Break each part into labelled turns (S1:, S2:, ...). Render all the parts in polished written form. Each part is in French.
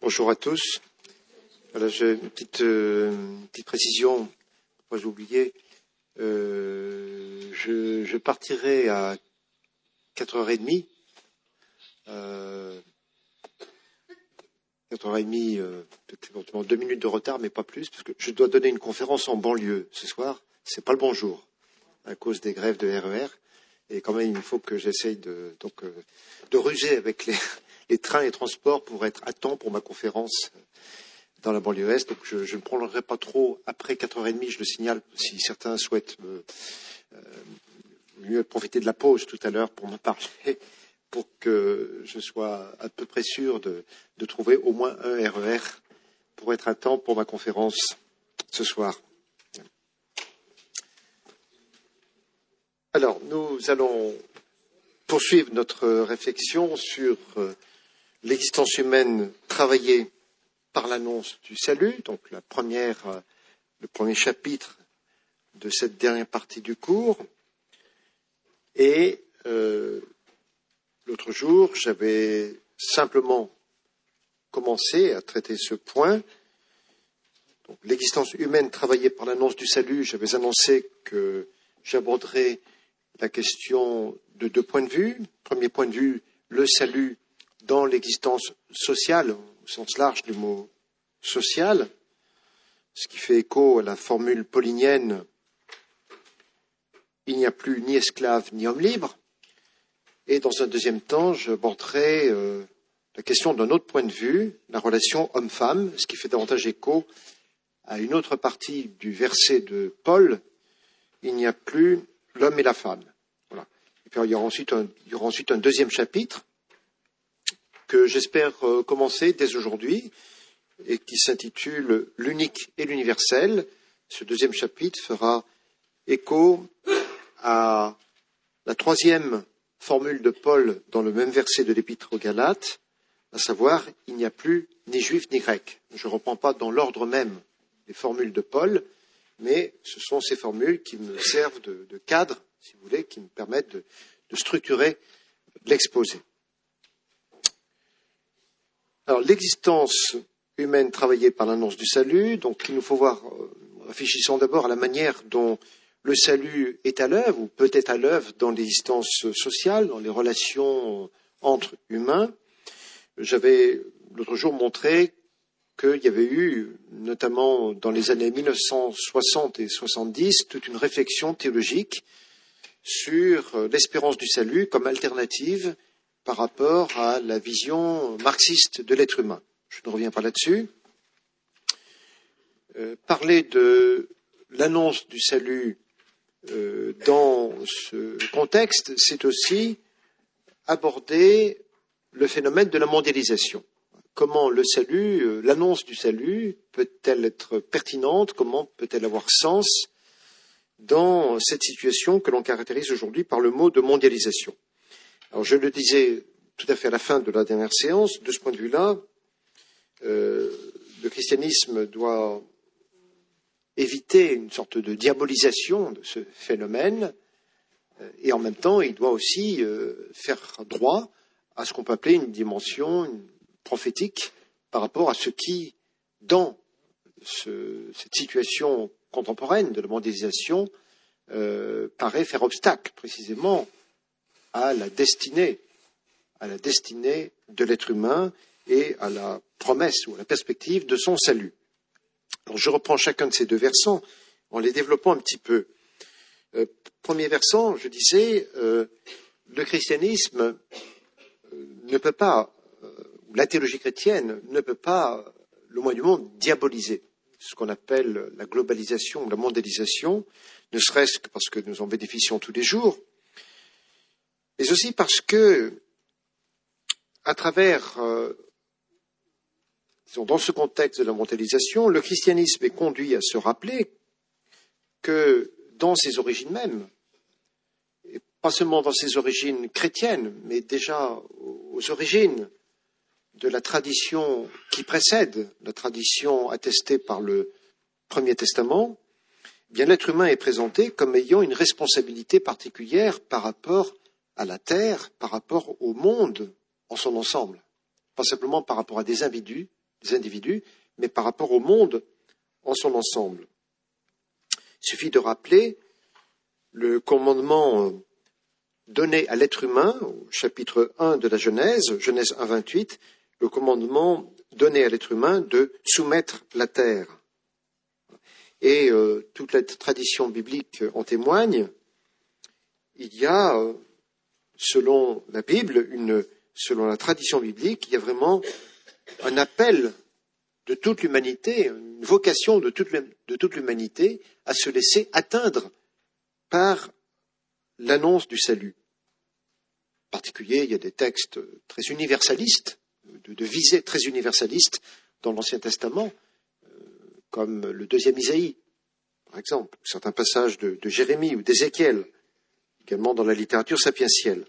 S1: Bonjour à tous. Voilà, j'ai une petite précision, pas oublié. Je partirai à 4h30. 4h30, peut-être éventuellement 2 minutes de retard, mais pas plus, parce que je dois donner une conférence en banlieue ce soir. C'est pas le bon jour, à cause des grèves de RER. Et quand même, il faut que j'essaye de ruser avec les trains et transports pour être à temps pour ma conférence dans la banlieue Est. Donc, je ne prolongerai pas trop après 4h30, je le signale, si certains souhaitent mieux profiter de la pause tout à l'heure pour me parler, pour que je sois à peu près sûr de trouver au moins un RER pour être à temps pour ma conférence ce soir. Alors, nous allons poursuivre notre réflexion sur l'existence humaine travaillée par l'annonce du salut, donc le premier chapitre de cette dernière partie du cours. Et l'autre jour, j'avais simplement commencé à traiter ce point. Donc, l'existence humaine travaillée par l'annonce du salut, j'avais annoncé que j'aborderais la question de 2 points de vue. Premier point de vue, le salut dans l'existence sociale, au sens large du mot social, ce qui fait écho à la formule paulinienne « il n'y a plus ni esclave ni homme libre ». Et dans un deuxième temps, j'aborderai la question d'un autre point de vue, la relation homme-femme, ce qui fait davantage écho à une autre partie du verset de Paul « il n'y a plus l'homme et la femme ». Voilà. Et puis il y aura ensuite un deuxième chapitre que j'espère commencer dès aujourd'hui et qui s'intitule « L'unique et l'universel ». Ce deuxième chapitre fera écho à la 3e formule de Paul dans le même verset de l'Épître aux Galates, à savoir « il n'y a plus ni juif ni grec ». Je ne reprends pas dans l'ordre même les formules de Paul, mais ce sont ces formules qui me servent de cadre, si vous voulez, qui me permettent de structurer l'exposé. Alors, l'existence humaine travaillée par l'annonce du salut, donc il nous faut voir, réfléchissons d'abord à la manière dont le salut est à l'œuvre, ou peut être à l'œuvre dans l'existence sociale, dans les relations entre humains. J'avais l'autre jour montré qu'il y avait eu, notamment dans les années 1960 et 70, toute une réflexion théologique sur l'espérance du salut comme alternative par rapport à la vision marxiste de l'être humain. Je ne reviens pas là-dessus. Parler de l'annonce du salut dans ce contexte, c'est aussi aborder le phénomène de la mondialisation. Comment le salut, l'annonce du salut, peut-elle être pertinente? Comment peut-elle avoir sens dans cette situation que l'on caractérise aujourd'hui par le mot de mondialisation? Alors, je le disais tout à fait à la fin de la dernière séance, de ce point de vue-là, le christianisme doit éviter une sorte de diabolisation de ce phénomène et en même temps, il doit aussi faire droit à ce qu'on peut appeler une dimension prophétique par rapport à ce qui, dans cette situation contemporaine de la mondialisation, paraît faire obstacle précisément à la destinée de l'être humain et à la promesse ou à la perspective de son salut. Alors, je reprends chacun de ces 2 versants en les développant un petit peu. Premier versant, je disais, le christianisme ne peut pas, ou la théologie chrétienne ne peut pas, le moins du monde, diaboliser ce qu'on appelle la globalisation ou la mondialisation, ne serait-ce que parce que nous en bénéficions tous les jours, mais aussi parce que, à travers, dans ce contexte de la mondialisation, le christianisme est conduit à se rappeler que dans ses origines mêmes, et pas seulement dans ses origines chrétiennes, mais déjà aux origines de la tradition qui précède, la tradition attestée par le Premier Testament, eh bien l'être humain est présenté comme ayant une responsabilité particulière par rapport à la terre, par rapport au monde en son ensemble, pas simplement par rapport à des individus, des individus, mais par rapport au monde en son ensemble. Il suffit de rappeler le commandement donné à l'être humain, au chapitre 1 de la Genèse, Genèse 1, 28, le commandement donné à l'être humain de soumettre la terre. Et toute la tradition biblique en témoigne. Il y a, selon la Bible, selon la tradition biblique, il y a vraiment un appel de toute l'humanité, une vocation de toute l'humanité à se laisser atteindre par l'annonce du salut. En particulier, il y a des textes très universalistes, de visée très universaliste dans l'Ancien Testament, comme le 2e Isaïe, par exemple, certains passages de Jérémie ou d'Ézéchiel, également dans la littérature sapientielle.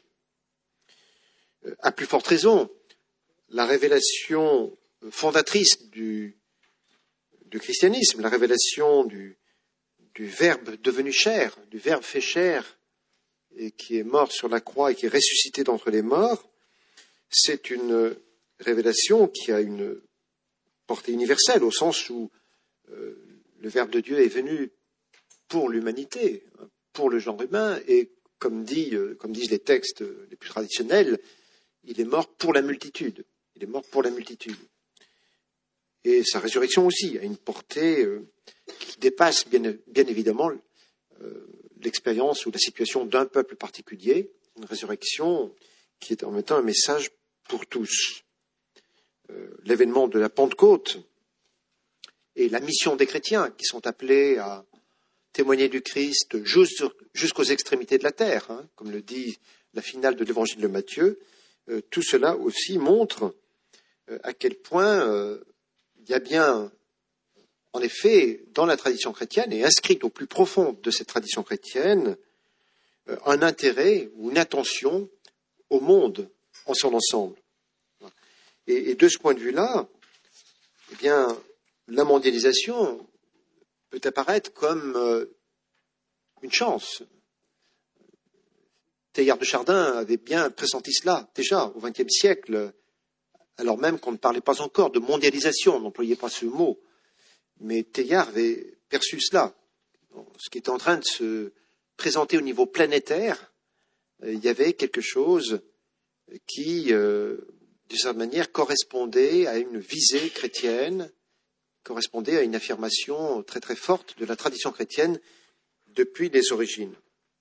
S1: À plus forte raison, la révélation fondatrice du christianisme, la révélation du Verbe devenu chair, du Verbe fait chair, et qui est mort sur la croix et qui est ressuscité d'entre les morts, c'est une révélation qui a une portée universelle, au sens où le Verbe de Dieu est venu pour l'humanité, pour le genre humain, et comme disent les textes les plus traditionnels, il est mort pour la multitude. Il est mort pour la multitude. Et sa résurrection aussi a une portée qui dépasse bien évidemment l'expérience ou la situation d'un peuple particulier, une résurrection qui est en même temps un message pour tous. L'événement de la Pentecôte et la mission des chrétiens qui sont appelés à témoigner du Christ jusqu'aux extrémités de la terre, comme le dit la finale de l'évangile de Matthieu, tout cela aussi montre à quel point il y a bien, en effet, dans la tradition chrétienne, et inscrite au plus profond de cette tradition chrétienne, un intérêt ou une attention au monde en son ensemble. Et de ce point de vue-là, eh bien, la mondialisation peut apparaître comme une chance. Teilhard de Chardin avait bien pressenti cela, déjà, au XXe siècle, alors même qu'on ne parlait pas encore de mondialisation, on n'employait pas ce mot. Mais Teilhard avait perçu cela. Ce qui était en train de se présenter au niveau planétaire, il y avait quelque chose qui, d'une certaine manière, correspondait à une visée chrétienne, correspondait à une affirmation très très forte de la tradition chrétienne depuis les origines.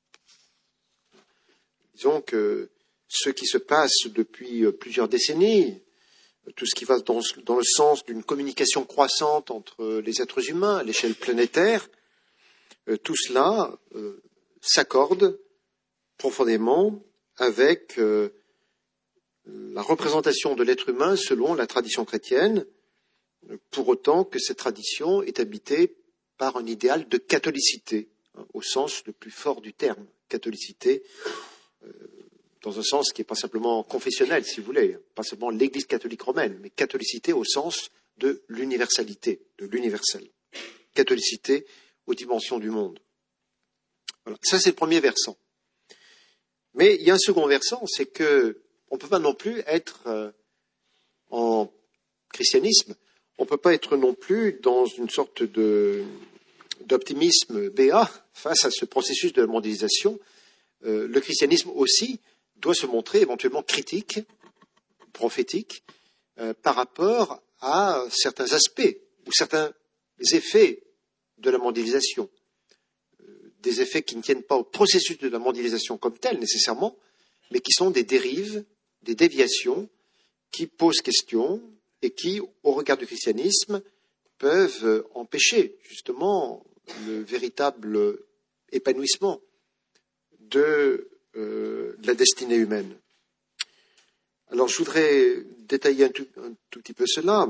S1: Disons que ce qui se passe depuis plusieurs décennies, tout ce qui va dans le sens d'une communication croissante entre les êtres humains à l'échelle planétaire, tout cela s'accorde profondément avec la représentation de l'être humain selon la tradition chrétienne, pour autant que cette tradition est habitée par un idéal de catholicité, au sens le plus fort du terme, catholicité, dans un sens qui n'est pas simplement confessionnel, si vous voulez, pas seulement l'Église catholique romaine, mais catholicité au sens de l'universalité, de l'universel. Catholicité aux dimensions du monde. Voilà. Ça, c'est le premier versant. Mais il y a un second versant, c'est que on ne peut pas non plus être en christianisme, on ne peut pas être non plus dans une sorte d'optimisme béat face à ce processus de la mondialisation. Le christianisme aussi doit se montrer éventuellement critique, prophétique, par rapport à certains aspects ou certains effets de la mondialisation. Des effets qui ne tiennent pas au processus de la mondialisation comme tel nécessairement, mais qui sont des dérives, des déviations qui posent question et qui, au regard du christianisme, peuvent empêcher justement le véritable épanouissement de la destinée humaine. Alors, je voudrais détailler un tout petit peu cela.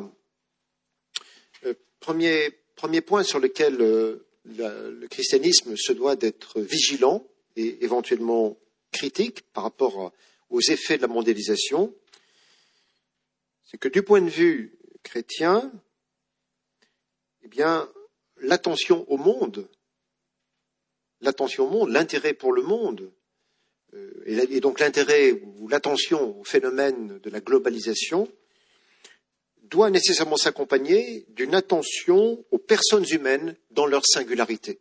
S1: Premier point sur lequel le christianisme se doit d'être vigilant et éventuellement critique par rapport aux effets de la mondialisation, c'est que du point de vue chrétien, eh bien, l'attention au monde, l'intérêt pour le monde, et donc l'intérêt ou l'attention au phénomène de la globalisation doit nécessairement s'accompagner d'une attention aux personnes humaines dans leur singularité.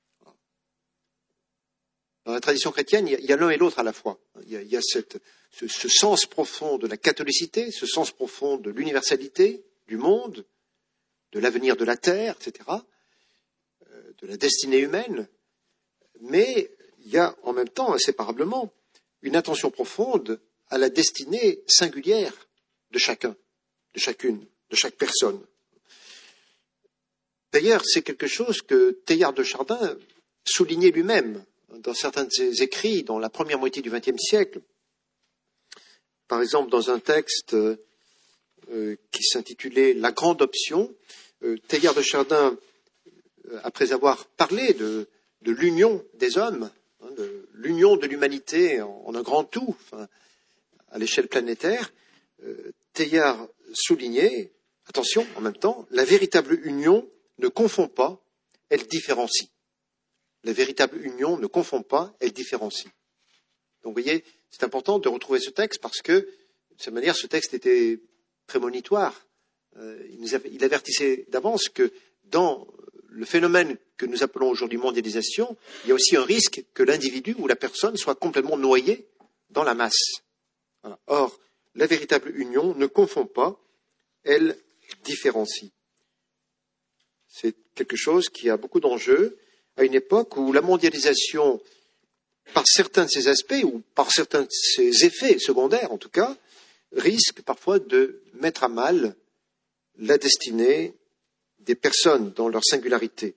S1: Dans la tradition chrétienne, il y a l'un et l'autre à la fois. Il y a ce sens profond de la catholicité, ce sens profond de l'universalité du monde, de l'avenir de la terre, etc., de la destinée humaine. Mais il y a en même temps, inséparablement, une attention profonde à la destinée singulière de chacun, de chacune, de chaque personne. D'ailleurs, c'est quelque chose que Teilhard de Chardin soulignait lui-même dans certains de ses écrits dans la première moitié du XXe siècle. Par exemple, dans un texte qui s'intitulait « La grande option », Teilhard de Chardin, après avoir parlé de l'union des hommes, de l'union de l'humanité en un grand tout, à l'échelle planétaire, Teilhard soulignait, attention, en même temps, la véritable union ne confond pas, elle différencie. La véritable union ne confond pas, elle différencie. Donc vous voyez, c'est important de retrouver ce texte parce que, de cette manière, ce texte était prémonitoire. Il avertissait d'avance que dans le phénomène que nous appelons aujourd'hui mondialisation, il y a aussi un risque que l'individu ou la personne soit complètement noyé dans la masse. Voilà. Or, la véritable union ne confond pas, elle différencie. C'est quelque chose qui a beaucoup d'enjeux à une époque où la mondialisation, par certains de ses aspects ou par certains de ses effets secondaires en tout cas, risque parfois de mettre à mal la destinée des personnes dans leur singularité.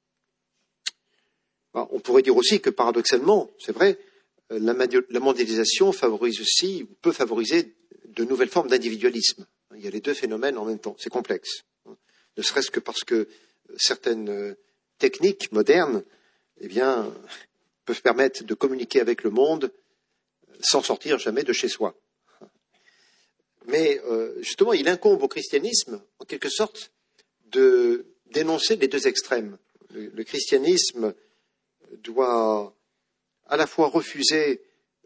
S1: On pourrait dire aussi que paradoxalement, c'est vrai, la mondialisation favorise aussi, ou peut favoriser de nouvelles formes d'individualisme. Il y a les deux phénomènes en même temps, c'est complexe. Ne serait-ce que parce que certaines techniques modernes, peuvent permettre de communiquer avec le monde sans sortir jamais de chez soi. Mais justement, il incombe au christianisme, en quelque sorte, de dénoncer les deux extrêmes. Le christianisme doit à la fois refuser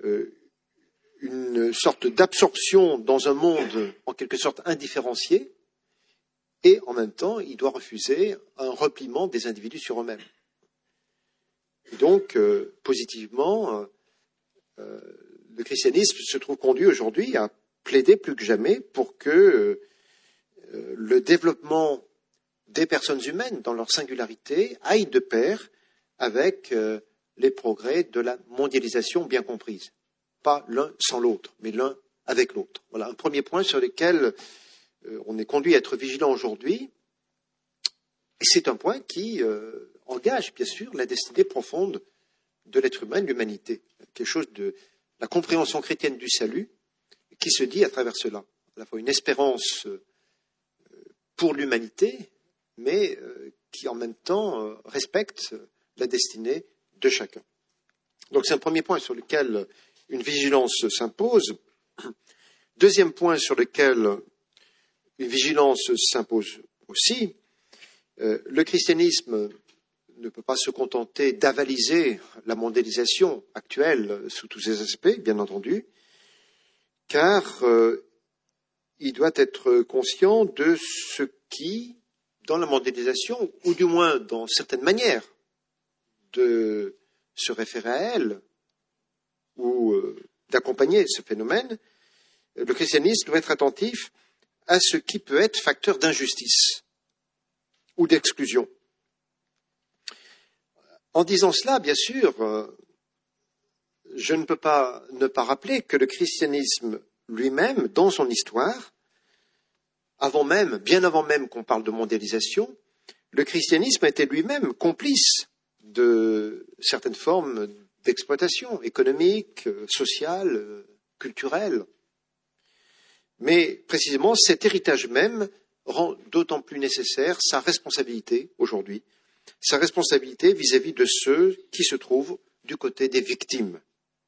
S1: une sorte d'absorption dans un monde en quelque sorte indifférencié, et en même temps, il doit refuser un repliement des individus sur eux-mêmes. Et donc, positivement, le christianisme se trouve conduit aujourd'hui à plaider plus que jamais pour que le développement des personnes humaines dans leur singularité aille de pair avec les progrès de la mondialisation bien comprise. Pas l'un sans l'autre, mais l'un avec l'autre. Voilà un premier point sur lequel on est conduit à être vigilant aujourd'hui. Et c'est un point qui engage, bien sûr, la destinée profonde de l'être humain, de l'humanité. Quelque chose de la compréhension chrétienne du salut qui se dit à travers cela. À la fois une espérance pour l'humanité, mais qui en même temps respecte la destinée de chacun. Donc c'est un premier point sur lequel une vigilance s'impose. Deuxième point sur lequel une vigilance s'impose aussi, le christianisme ne peut pas se contenter d'avaliser la mondialisation actuelle sous tous ses aspects, bien entendu, car il doit être conscient de ce qui, dans la mondialisation, ou du moins dans certaines manières de se référer à elle, ou d'accompagner ce phénomène, le christianisme doit être attentif à ce qui peut être facteur d'injustice ou d'exclusion. En disant cela, bien sûr, je ne peux pas ne pas rappeler que le christianisme lui-même, dans son histoire, bien avant même qu'on parle de mondialisation, le christianisme a été lui-même complice de certaines formes d'exploitation économique, sociale, culturelle. Mais précisément, cet héritage même rend d'autant plus nécessaire sa responsabilité aujourd'hui, sa responsabilité vis-à-vis de ceux qui se trouvent du côté des victimes.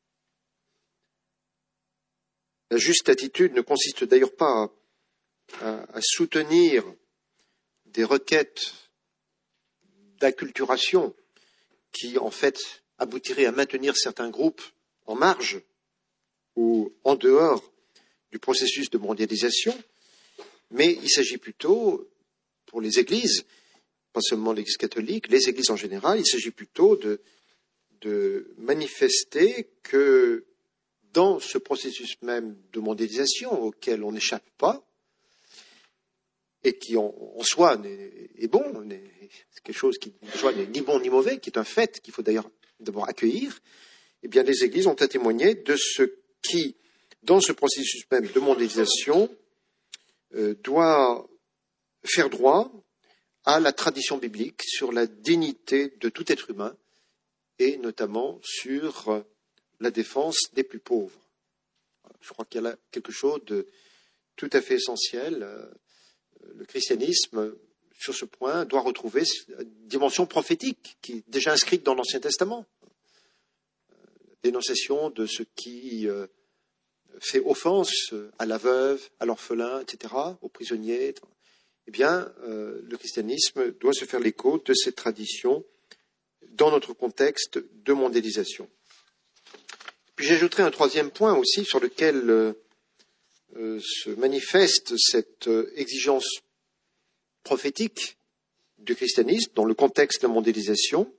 S1: La juste attitude ne consiste d'ailleurs pas à soutenir des requêtes d'acculturation qui, en fait, aboutiraient à maintenir certains groupes en marge ou en dehors du processus de mondialisation, mais il s'agit plutôt, pour les églises, pas seulement l'Église catholique, les églises en général, il s'agit plutôt de manifester que dans ce processus même de mondialisation auquel on n'échappe pas, et qui en soi est bon, c'est quelque chose qui en soi n'est ni bon ni mauvais, qui est un fait qu'il faut d'ailleurs d'abord accueillir, eh bien les églises ont à témoigner de ce qui, dans ce processus même de mondialisation, doit faire droit à la tradition biblique sur la dignité de tout être humain et notamment sur la défense des plus pauvres. Je crois qu'il y a là quelque chose de tout à fait essentiel. Le christianisme, sur ce point, doit retrouver une dimension prophétique qui est déjà inscrite dans l'Ancien Testament. La dénonciation de ce qui fait offense à la veuve, à l'orphelin, etc., aux prisonniers. Eh bien, le christianisme doit se faire l'écho de cette tradition dans notre contexte de mondialisation. Puis j'ajouterai un troisième point aussi sur lequel se manifeste cette exigence prophétique du christianisme dans le contexte de la mondialisation.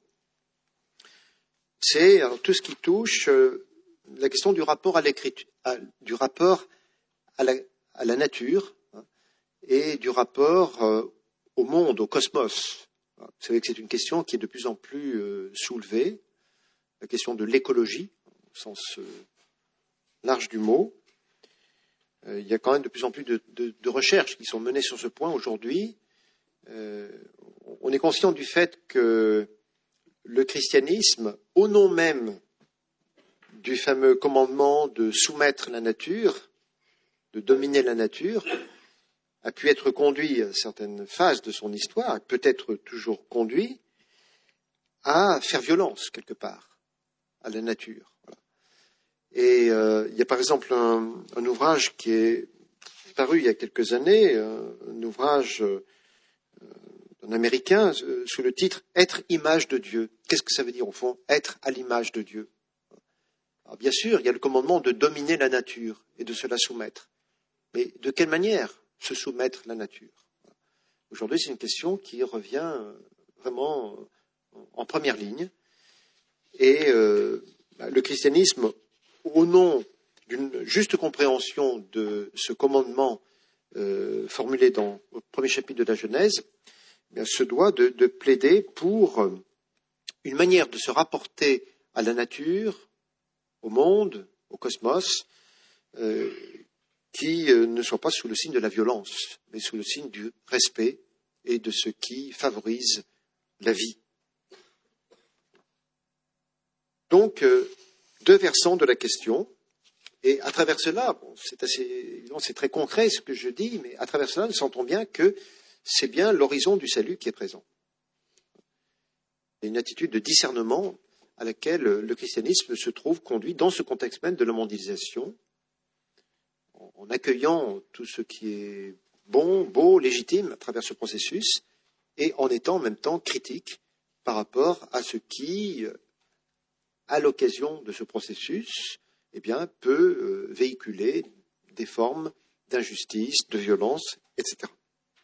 S1: C'est tout ce qui touche la question du rapport à l'écriture, du rapport à la nature, et du rapport au monde, au cosmos. Vous savez que c'est une question qui est de plus en plus soulevée, la question de l'écologie, au sens large du mot. Il y a quand même de plus en plus de recherches qui sont menées sur ce point aujourd'hui. On est conscient du fait que le christianisme, au nom même du fameux commandement de soumettre la nature, de dominer la nature, a pu être conduit à certaines phases de son histoire, peut être toujours conduit à faire violence quelque part à la nature. Voilà. Et il y a par exemple un ouvrage qui est paru il y a quelques années, un ouvrage d'un Américain sous le titre « Être image de Dieu ». Qu'est-ce que ça veut dire au fond, être à l'image de Dieu? Alors, bien sûr, il y a le commandement de dominer la nature et de se la soumettre. Mais de quelle manière se soumettre à la nature? Aujourd'hui, c'est une question qui revient vraiment en première ligne. Et le christianisme, au nom d'une juste compréhension de ce commandement formulé dans le premier chapitre de la Genèse, eh bien, se doit de plaider pour une manière de se rapporter à la nature, au monde, au cosmos, qui ne soit pas sous le signe de la violence, mais sous le signe du respect et de ce qui favorise la vie. Donc, deux versants de la question, et à travers cela, bon, c'est très concret ce que je dis, mais à travers cela, nous sentons bien que c'est bien l'horizon du salut qui est présent. Il y a une attitude de discernement à laquelle le christianisme se trouve conduit dans ce contexte même de la mondialisation, en accueillant tout ce qui est bon, beau, légitime à travers ce processus, et en étant en même temps critique par rapport à ce qui, à l'occasion de ce processus, eh bien, peut véhiculer des formes d'injustice, de violence, etc.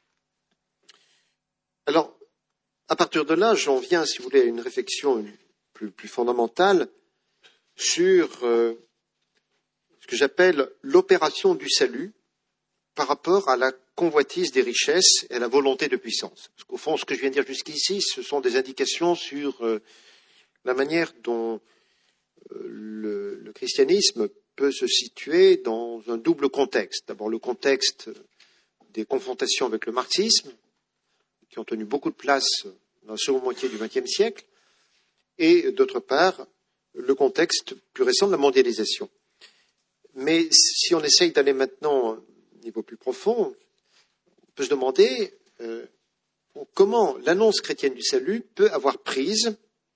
S1: Alors, à partir de là, j'en viens, si vous voulez, à une réflexion plus fondamentale sur ce que j'appelle l'opération du salut par rapport à la convoitise des richesses et à la volonté de puissance. Parce qu'au fond, ce que je viens de dire jusqu'ici, ce sont des indications sur la manière dont le christianisme peut se situer dans un double contexte. D'abord, le contexte des confrontations avec le marxisme, qui ont tenu beaucoup de place dans la seconde moitié du XXe siècle, et d'autre part, le contexte plus récent de la mondialisation. Mais si on essaye d'aller maintenant à un niveau plus profond, on peut se demander comment l'annonce chrétienne du salut peut avoir prise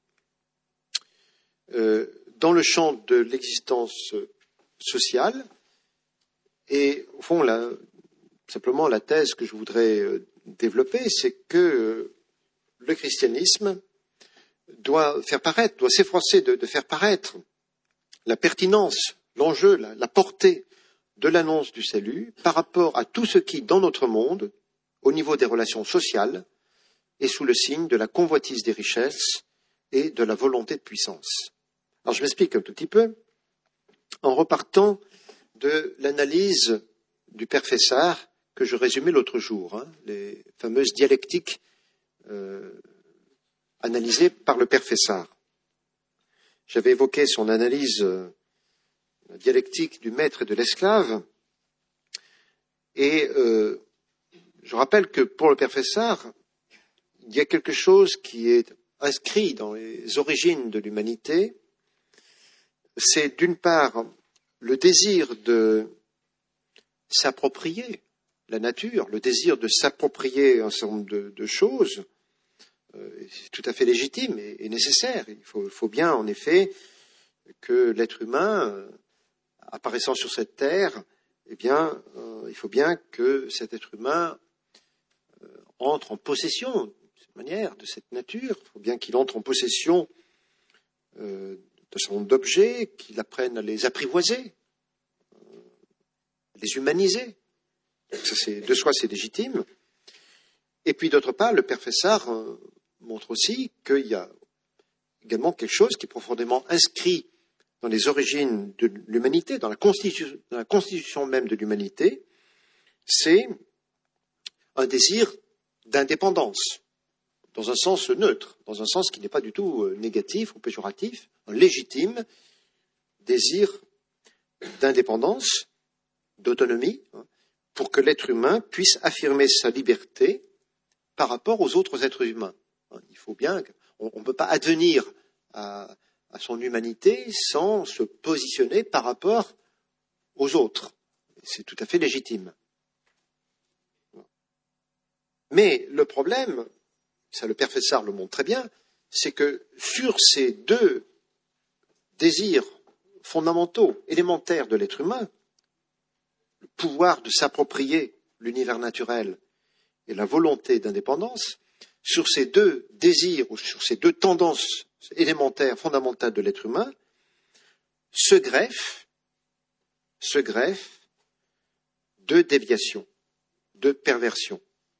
S1: dans le champ de l'existence sociale. Et au fond, simplement la thèse que je voudrais développer, c'est que le christianisme doit s'efforcer de faire paraître la pertinence, l'enjeu, la portée de l'annonce du salut par rapport à tout ce qui, dans notre monde, au niveau des relations sociales, est sous le signe de la convoitise des richesses et de la volonté de puissance. Alors je m'explique un tout petit peu en repartant de l'analyse du père Fessard que je résumais l'autre jour, les fameuses dialectiques analysées par le père Fessard. J'avais évoqué son analyse dialectique du maître et de l'esclave, et je rappelle que pour le père Fessard, il y a quelque chose qui est inscrit dans les origines de l'humanité. C'est d'une part le désir de s'approprier la nature, le désir de s'approprier un certain nombre de choses, c'est tout à fait légitime et nécessaire. Il faut bien, en effet, que l'être humain, apparaissant sur cette terre, eh bien, il faut bien que cet être humain entre en possession de cette manière, de cette nature. Il faut bien qu'il entre en possession de certain nombre d'objets, qu'il apprenne à les apprivoiser, à les humaniser. Donc ça, de soi, c'est légitime. Et puis, d'autre part, le père Fessard montre aussi qu'il y a également quelque chose qui est profondément inscrit dans les origines de l'humanité, dans la constitution même de l'humanité, c'est un désir d'indépendance, dans un sens neutre, dans un sens qui n'est pas du tout négatif ou péjoratif, un légitime désir d'indépendance, d'autonomie, pour que l'être humain puisse affirmer sa liberté par rapport aux autres êtres humains. Il faut bien, on ne peut pas advenir à son humanité sans se positionner par rapport aux autres. C'est tout à fait légitime. Mais le problème, ça le père Fessard le montre très bien, c'est que sur ces deux désirs fondamentaux, élémentaires de l'être humain, le pouvoir de s'approprier l'univers naturel et la volonté d'indépendance, sur ces deux désirs ou sur ces deux tendances élémentaires, fondamentales de l'être humain, se greffent deux déviations, deux perversions.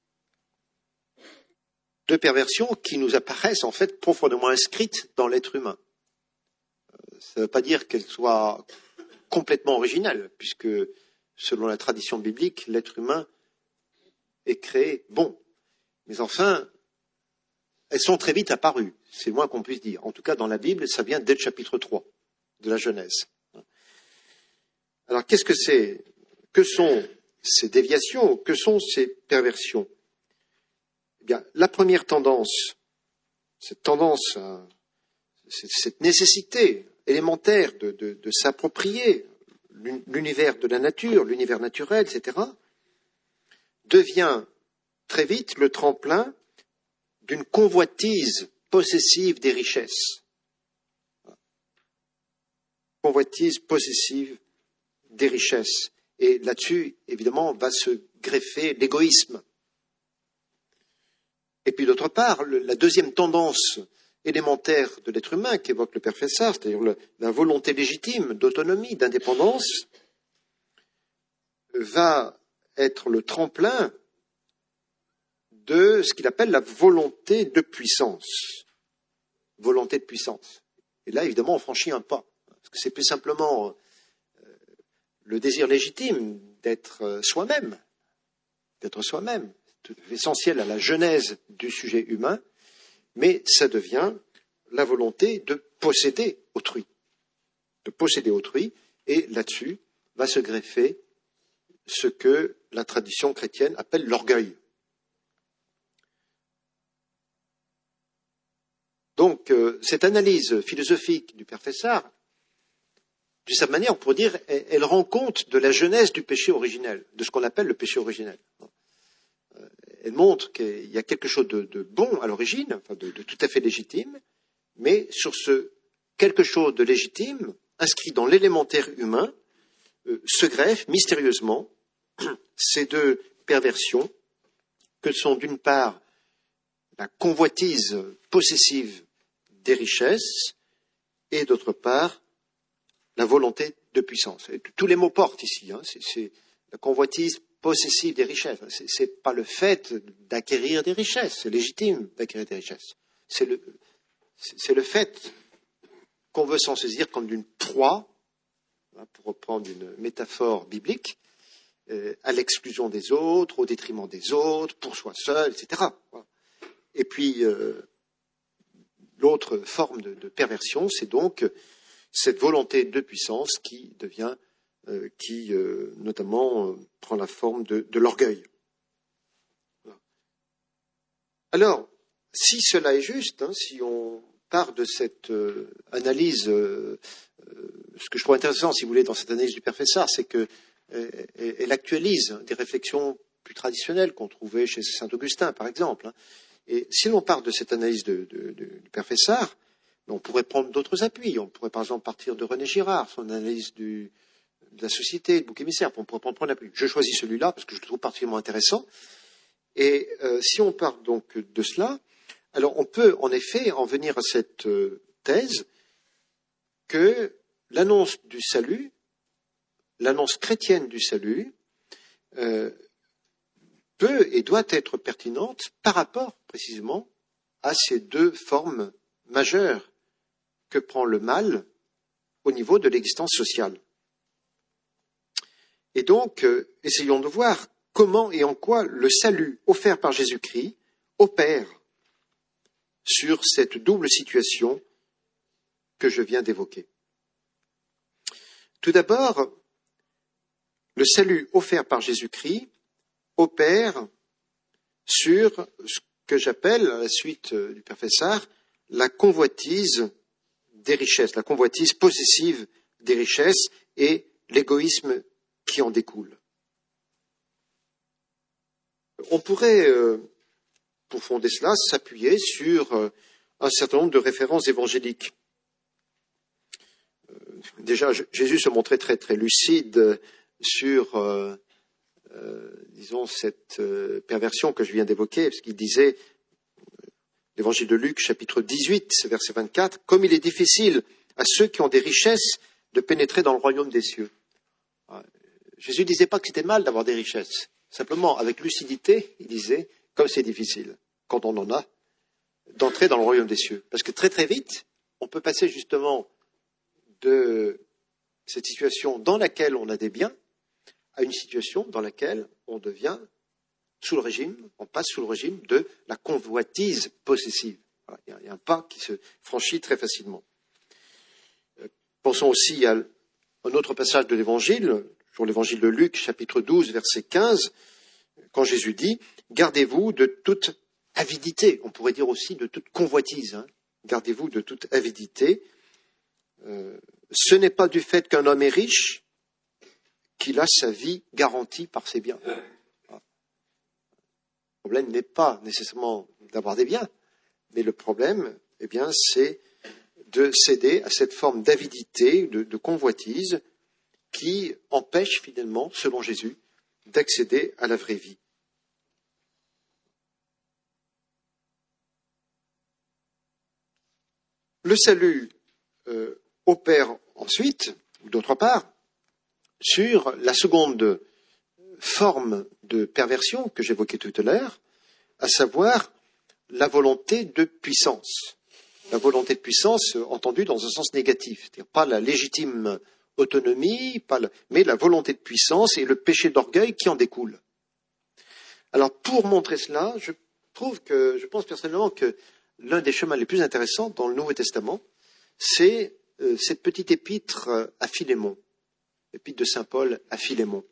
S1: Deux perversions qui nous apparaissent en fait profondément inscrites dans l'être humain. Ça ne veut pas dire qu'elles soient complètement originales, puisque selon la tradition biblique, l'être humain est créé bon. Mais enfin, elles sont très vite apparues, c'est le moins qu'on puisse dire. En tout cas, dans la Bible, ça vient dès le chapitre 3 de la Genèse. Alors, qu'est-ce que c'est? Que sont ces déviations? Que sont ces perversions? Eh bien, la première tendance, cette nécessité élémentaire de s'approprier l'univers de la nature, l'univers naturel, etc., devient très vite le tremplin d'une convoitise possessive des richesses. Convoitise possessive des richesses. Et là-dessus, évidemment, va se greffer l'égoïsme. Et puis d'autre part, la deuxième tendance élémentaire de l'être humain qu'évoque le père Fessard, c'est-à-dire la volonté légitime d'autonomie, d'indépendance, va être le tremplin de ce qu'il appelle la volonté de puissance. Volonté de puissance. Et là, évidemment, on franchit un pas. Parce que c'est plus simplement le désir légitime d'être soi-même. D'être soi-même. C'est essentiel à la genèse du sujet humain. Mais ça devient la volonté de posséder autrui. De posséder autrui. Et là-dessus va se greffer ce que la tradition chrétienne appelle l'orgueil. Donc, cette analyse philosophique du père Fessard, d'une certaine manière, on pourrait dire, elle rend compte de la genèse du péché originel, de ce qu'on appelle le péché originel. Elle montre qu'il y a quelque chose de bon à l'origine, enfin de tout à fait légitime, mais sur ce quelque chose de légitime, inscrit dans l'élémentaire humain, se greffent mystérieusement ces deux perversions, que sont d'une part la convoitise possessive des richesses et d'autre part la volonté de puissance. Et tous les mots portent ici. Hein, c'est la convoitise possessive des richesses. C'est pas le fait d'acquérir des richesses. C'est légitime d'acquérir des richesses. C'est le fait qu'on veut s'en saisir comme d'une proie, hein, pour reprendre une métaphore biblique, à l'exclusion des autres, au détriment des autres, pour soi seul, etc. Et puis, l'autre forme de perversion, c'est donc cette volonté de puissance qui devient, notamment prend la forme de l'orgueil. Alors, si cela est juste, hein, si on part de cette analyse, ce que je trouve intéressant, si vous voulez, dans cette analyse du Père Fessard, c'est qu'elle actualise des réflexions plus traditionnelles qu'on trouvait chez saint Augustin, par exemple. Hein. Et si l'on part de cette analyse du Père Fessard, on pourrait prendre d'autres appuis. On pourrait, par exemple, partir de René Girard, son analyse de la société, du bouc émissaire. On pourrait prendre l'appui. Je choisis celui-là parce que je le trouve particulièrement intéressant. Et si on part donc de cela, alors on peut en effet en venir à cette thèse que l'annonce du salut, l'annonce chrétienne du salut, peut et doit être pertinente par rapport précisément à ces deux formes majeures que prend le mal au niveau de l'existence sociale. Et donc, essayons de voir comment et en quoi le salut offert par Jésus-Christ opère sur cette double situation que je viens d'évoquer. Tout d'abord, le salut offert par Jésus-Christ opère sur ce que j'appelle, à la suite du Père Fessard, la convoitise des richesses, la convoitise possessive des richesses et l'égoïsme qui en découle. On pourrait, pour fonder cela, s'appuyer sur un certain nombre de références évangéliques. Déjà, Jésus se montrait très, très lucide sur, disons, cette perversion que je viens d'évoquer, parce qu'il disait, l'évangile de Luc, chapitre 18, verset 24, « Comme il est difficile à ceux qui ont des richesses de pénétrer dans le royaume des cieux. » Jésus ne disait pas que c'était mal d'avoir des richesses. Simplement, avec lucidité, il disait, comme c'est difficile, quand on en a, d'entrer dans le royaume des cieux. Parce que très très vite, on peut passer justement de cette situation dans laquelle on a des biens à une situation dans laquelle on devient sous le régime, on passe sous le régime de la convoitise possessive. Voilà, il y a un pas qui se franchit très facilement. Pensons aussi à un autre passage de l'Évangile, sur l'Évangile de Luc, chapitre 12, verset 15, quand Jésus dit « Gardez-vous de toute avidité », on pourrait dire aussi de toute convoitise, hein. Gardez-vous de toute avidité. Ce n'est pas du fait qu'un homme est riche qu'il a sa vie garantie par ses biens. Le problème n'est pas nécessairement d'avoir des biens, mais le problème, eh bien, c'est de céder à cette forme d'avidité, de convoitise, qui empêche finalement, selon Jésus, d'accéder à la vraie vie. Le salut opère ensuite, d'autre part, sur la seconde forme de perversion que j'évoquais tout à l'heure, à savoir la volonté de puissance. La volonté de puissance entendue dans un sens négatif, c'est-à-dire pas la légitime autonomie, mais la volonté de puissance et le péché d'orgueil qui en découle. Alors, pour montrer cela, je pense personnellement que l'un des chemins les plus intéressants dans le Nouveau Testament, c'est cette petite épître à Philémon, l'épître de saint Paul à Philémon.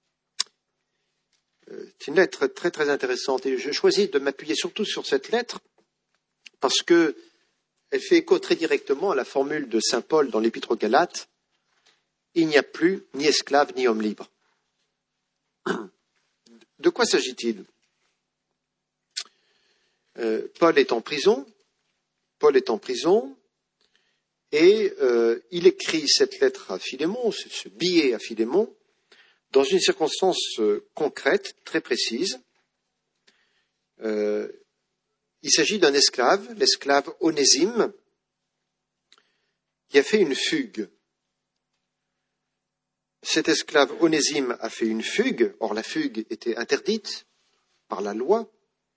S1: C'est une lettre très très intéressante et je choisis de m'appuyer surtout sur cette lettre parce que elle fait écho très directement à la formule de saint Paul dans l'épître aux Galates. Il n'y a plus ni esclave ni homme libre. De quoi s'agit-il ? Paul est en prison et il écrit cette lettre à Philémon, ce billet à Philémon, dans une circonstance concrète, très précise. Il s'agit d'un esclave, l'esclave Onésime, qui a fait une fugue. cet esclave Onésime a fait une fugue. Or, la fugue était interdite par la loi.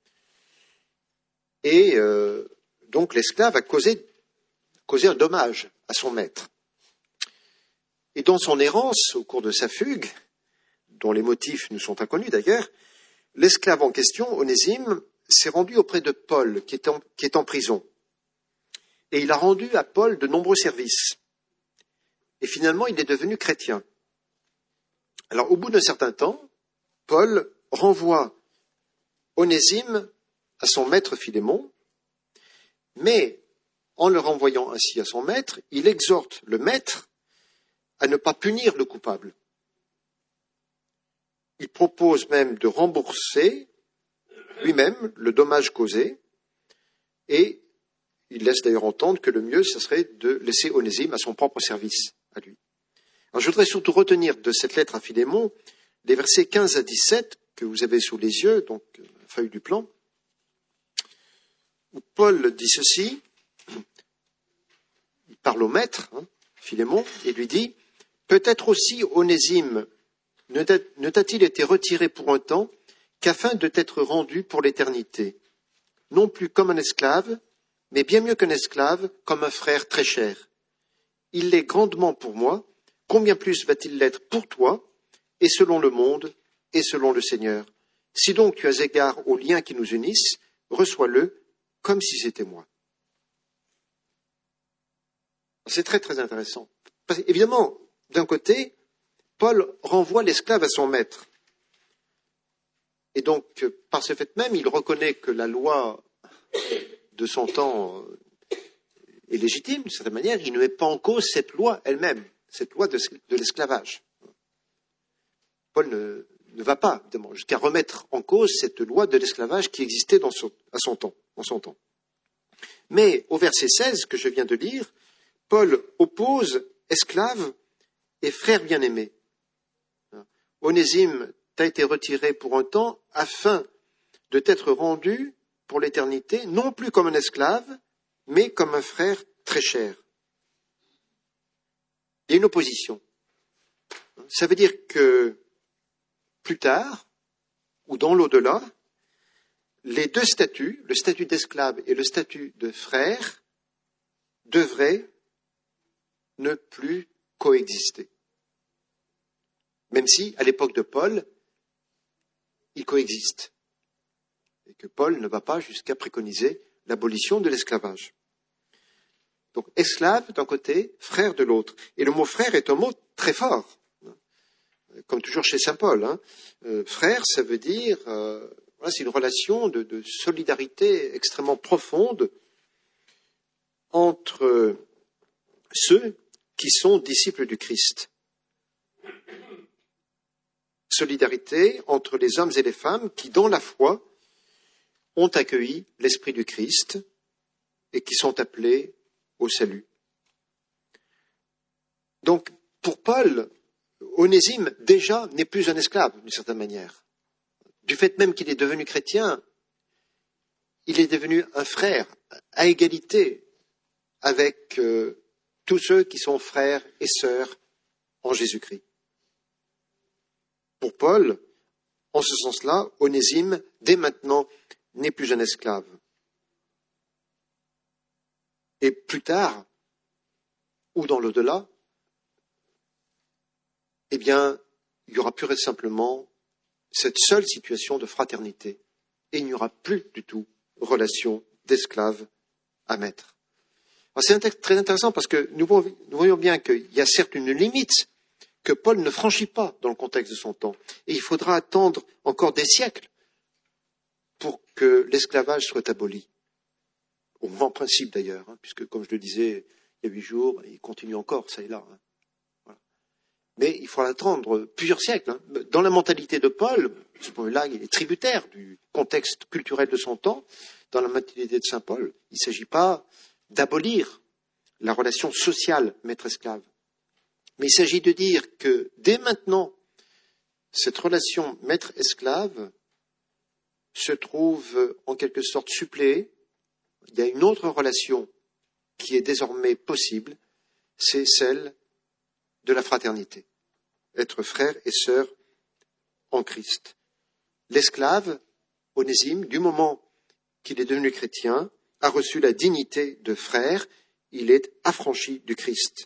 S1: Et donc, l'esclave a causé un dommage à son maître. Et dans son errance, au cours de sa fugue, dont les motifs nous sont inconnus d'ailleurs, l'esclave en question, Onésime, s'est rendu auprès de Paul, qui est en prison. Et il a rendu à Paul de nombreux services. Et finalement, il est devenu chrétien. Alors, au bout d'un certain temps, Paul renvoie Onésime à son maître Philémon, mais en le renvoyant ainsi à son maître, il exhorte le maître à ne pas punir le coupable. Il propose même de rembourser lui-même le dommage causé, et il laisse d'ailleurs entendre que le mieux, ce serait de laisser Onésime à son propre service, à lui. Alors, je voudrais surtout retenir de cette lettre à Philémon les versets 15 à 17 que vous avez sous les yeux, donc la feuille du plan, où Paul dit ceci, il parle au maître, Philémon, et lui dit « Peut-être aussi Onésime ne t'a-t-il été retiré pour un temps qu'afin de t'être rendu pour l'éternité, non plus comme un esclave, mais bien mieux qu'un esclave, comme un frère très cher. Il l'est grandement pour moi, combien plus va-t-il l'être pour toi, et selon le monde, et selon le Seigneur. Si donc tu as égard aux liens qui nous unissent, reçois-le comme si c'était moi. » C'est très très intéressant. Parce qu'évidemment, d'un côté, Paul renvoie l'esclave à son maître. Et donc, par ce fait même, il reconnaît que la loi de son temps est légitime, d'une certaine manière. Il ne met pas en cause cette loi elle-même, cette loi de l'esclavage. Paul ne va pas, évidemment, jusqu'à remettre en cause cette loi de l'esclavage qui existait en son temps. Mais au verset 16 que je viens de lire, Paul oppose esclave et frère bien-aimé. Onésime t'a été retiré pour un temps afin de t'être rendu pour l'éternité, non plus comme un esclave, mais comme un frère très cher. Il y a une opposition. Ça veut dire que plus tard, ou dans l'au-delà, les deux statuts, le statut d'esclave et le statut de frère, devraient ne plus coexister. Même si, à l'époque de Paul, ils coexistent. Et que Paul ne va pas jusqu'à préconiser l'abolition de l'esclavage. Donc, esclave d'un côté, frère de l'autre. Et le mot frère est un mot très fort. Comme toujours chez saint Paul. Frère, ça veut dire, c'est une relation de solidarité extrêmement profonde entre ceux qui sont disciples du Christ. Solidarité entre les hommes et les femmes qui, dans la foi, ont accueilli l'Esprit du Christ et qui sont appelés au salut. Donc, pour Paul, Onésime, déjà, n'est plus un esclave, d'une certaine manière. Du fait même qu'il est devenu chrétien, il est devenu un frère, à égalité avec tous ceux qui sont frères et sœurs en Jésus-Christ. Pour Paul, en ce sens-là, Onésime, dès maintenant, n'est plus un esclave. Et plus tard, ou dans l'au-delà, eh bien, il y aura pure et simplement cette seule situation de fraternité. Et il n'y aura plus du tout relation d'esclave à maître. Alors, c'est très intéressant parce que nous voyons bien qu'il y a certes une limite que Paul ne franchit pas dans le contexte de son temps. Et il faudra attendre encore des siècles pour que l'esclavage soit aboli. Au moins en principe d'ailleurs, puisque comme je le disais il y a 8 jours, il continue encore, ça et là. Voilà. Mais il faudra attendre plusieurs siècles. Dans la mentalité de Paul, ce point-là, il est tributaire du contexte culturel de son temps. Dans la mentalité de saint Paul, il ne s'agit pas d'abolir la relation sociale maître-esclave. Mais il s'agit de dire que dès maintenant, cette relation maître-esclave se trouve en quelque sorte suppléée. Il y a une autre relation qui est désormais possible, c'est celle de la fraternité. être frères et sœurs en Christ. L'esclave, Onésime, du moment qu'il est devenu chrétien, a reçu la dignité de frère, il est affranchi du Christ.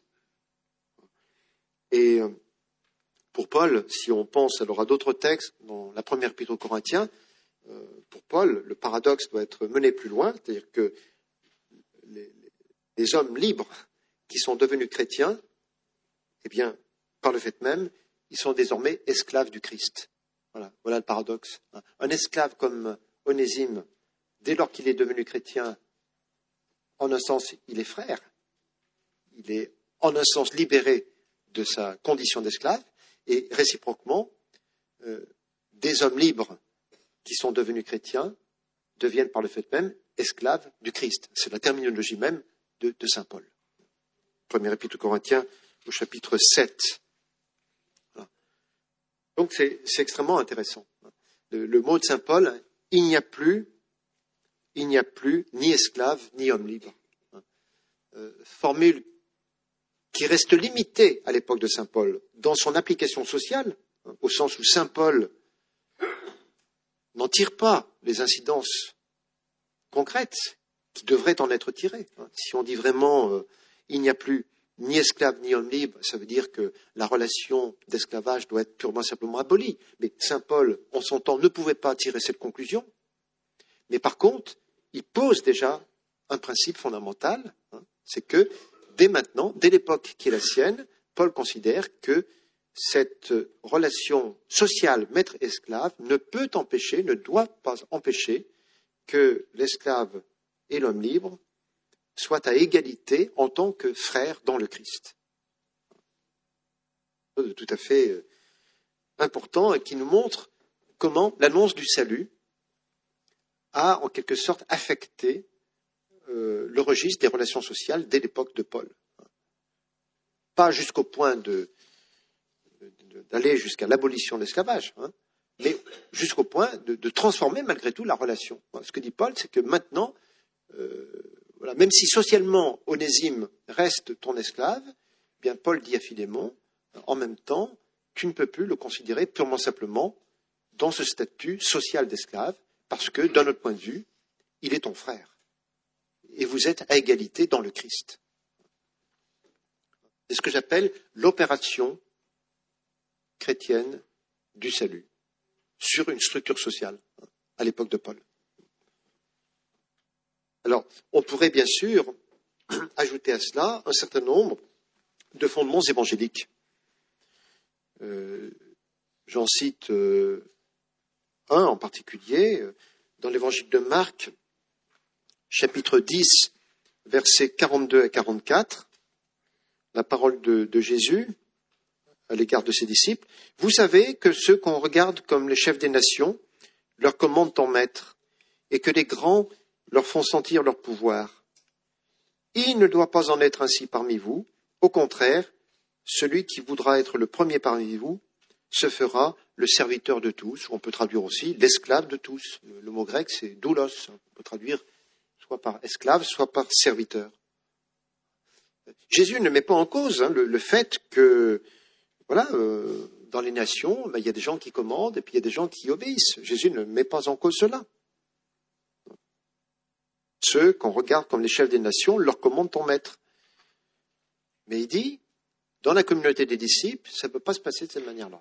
S1: Et pour Paul, si on pense alors à d'autres textes, dans la première épître aux Corinthiens, pour Paul, le paradoxe doit être mené plus loin, c'est-à-dire que les hommes libres qui sont devenus chrétiens, eh bien, par le fait même, ils sont désormais esclaves du Christ. Voilà le paradoxe. Un esclave comme Onésime, dès lors qu'il est devenu chrétien, en un sens, il est frère. Il est, en un sens, libéré de sa condition d'esclave. Et réciproquement, des hommes libres qui sont devenus chrétiens deviennent par le fait même esclaves du Christ. C'est la terminologie même de saint Paul. Première épître aux Corinthiens, au chapitre 7. Voilà. Donc c'est extrêmement intéressant. Le mot de saint Paul, il n'y a plus ni esclave ni homme libre. Formule qui reste limitée à l'époque de saint Paul dans son application sociale, au sens où saint Paul n'en tire pas les incidences concrètes qui devraient en être tirées. Si on dit vraiment il n'y a plus ni esclave ni homme libre, ça veut dire que la relation d'esclavage doit être purement simplement abolie. Mais saint Paul, en son temps, ne pouvait pas tirer cette conclusion. Mais par contre, il pose déjà un principe fondamental, c'est que dès maintenant, dès l'époque qui est la sienne, Paul considère que cette relation sociale maître-esclave ne peut empêcher, ne doit pas empêcher que l'esclave et l'homme libre soient à égalité en tant que frères dans le Christ. C'est tout à fait important et qui nous montre comment l'annonce du salut a en quelque sorte affecté le registre des relations sociales dès l'époque de Paul. Pas jusqu'au point d'aller jusqu'à l'abolition de l'esclavage, mais jusqu'au point de transformer malgré tout la relation. Ce que dit Paul, c'est que maintenant, même si socialement Onésime reste ton esclave, eh bien Paul dit à Philémon, en même temps, tu ne peux plus le considérer purement simplement dans ce statut social d'esclave, parce que, d'un autre point de vue, il est ton frère. Et vous êtes à égalité dans le Christ. C'est ce que j'appelle l'opération chrétienne du salut sur une structure sociale à l'époque de Paul. Alors, on pourrait bien sûr ajouter à cela un certain nombre de fondements évangéliques. J'en cite un en particulier, dans l'évangile de Marc, chapitre 10, versets 42 à 44, la parole de Jésus à l'égard de ses disciples. Vous savez que ceux qu'on regarde comme les chefs des nations leur commandent en maître, et que les grands leur font sentir leur pouvoir. Il ne doit pas en être ainsi parmi vous. Au contraire, celui qui voudra être le premier parmi vous se fera le serviteur de tous. On peut traduire aussi l'esclave de tous. Le mot grec, c'est doulos. On peut traduire soit par esclave, soit par serviteur. Jésus ne met pas en cause le fait que, dans les nations, il y a des gens qui commandent et puis il y a des gens qui obéissent. Jésus ne met pas en cause cela. Ceux qu'on regarde comme les chefs des nations leur commandent ton maître. Mais il dit, dans la communauté des disciples, ça ne peut pas se passer de cette manière-là.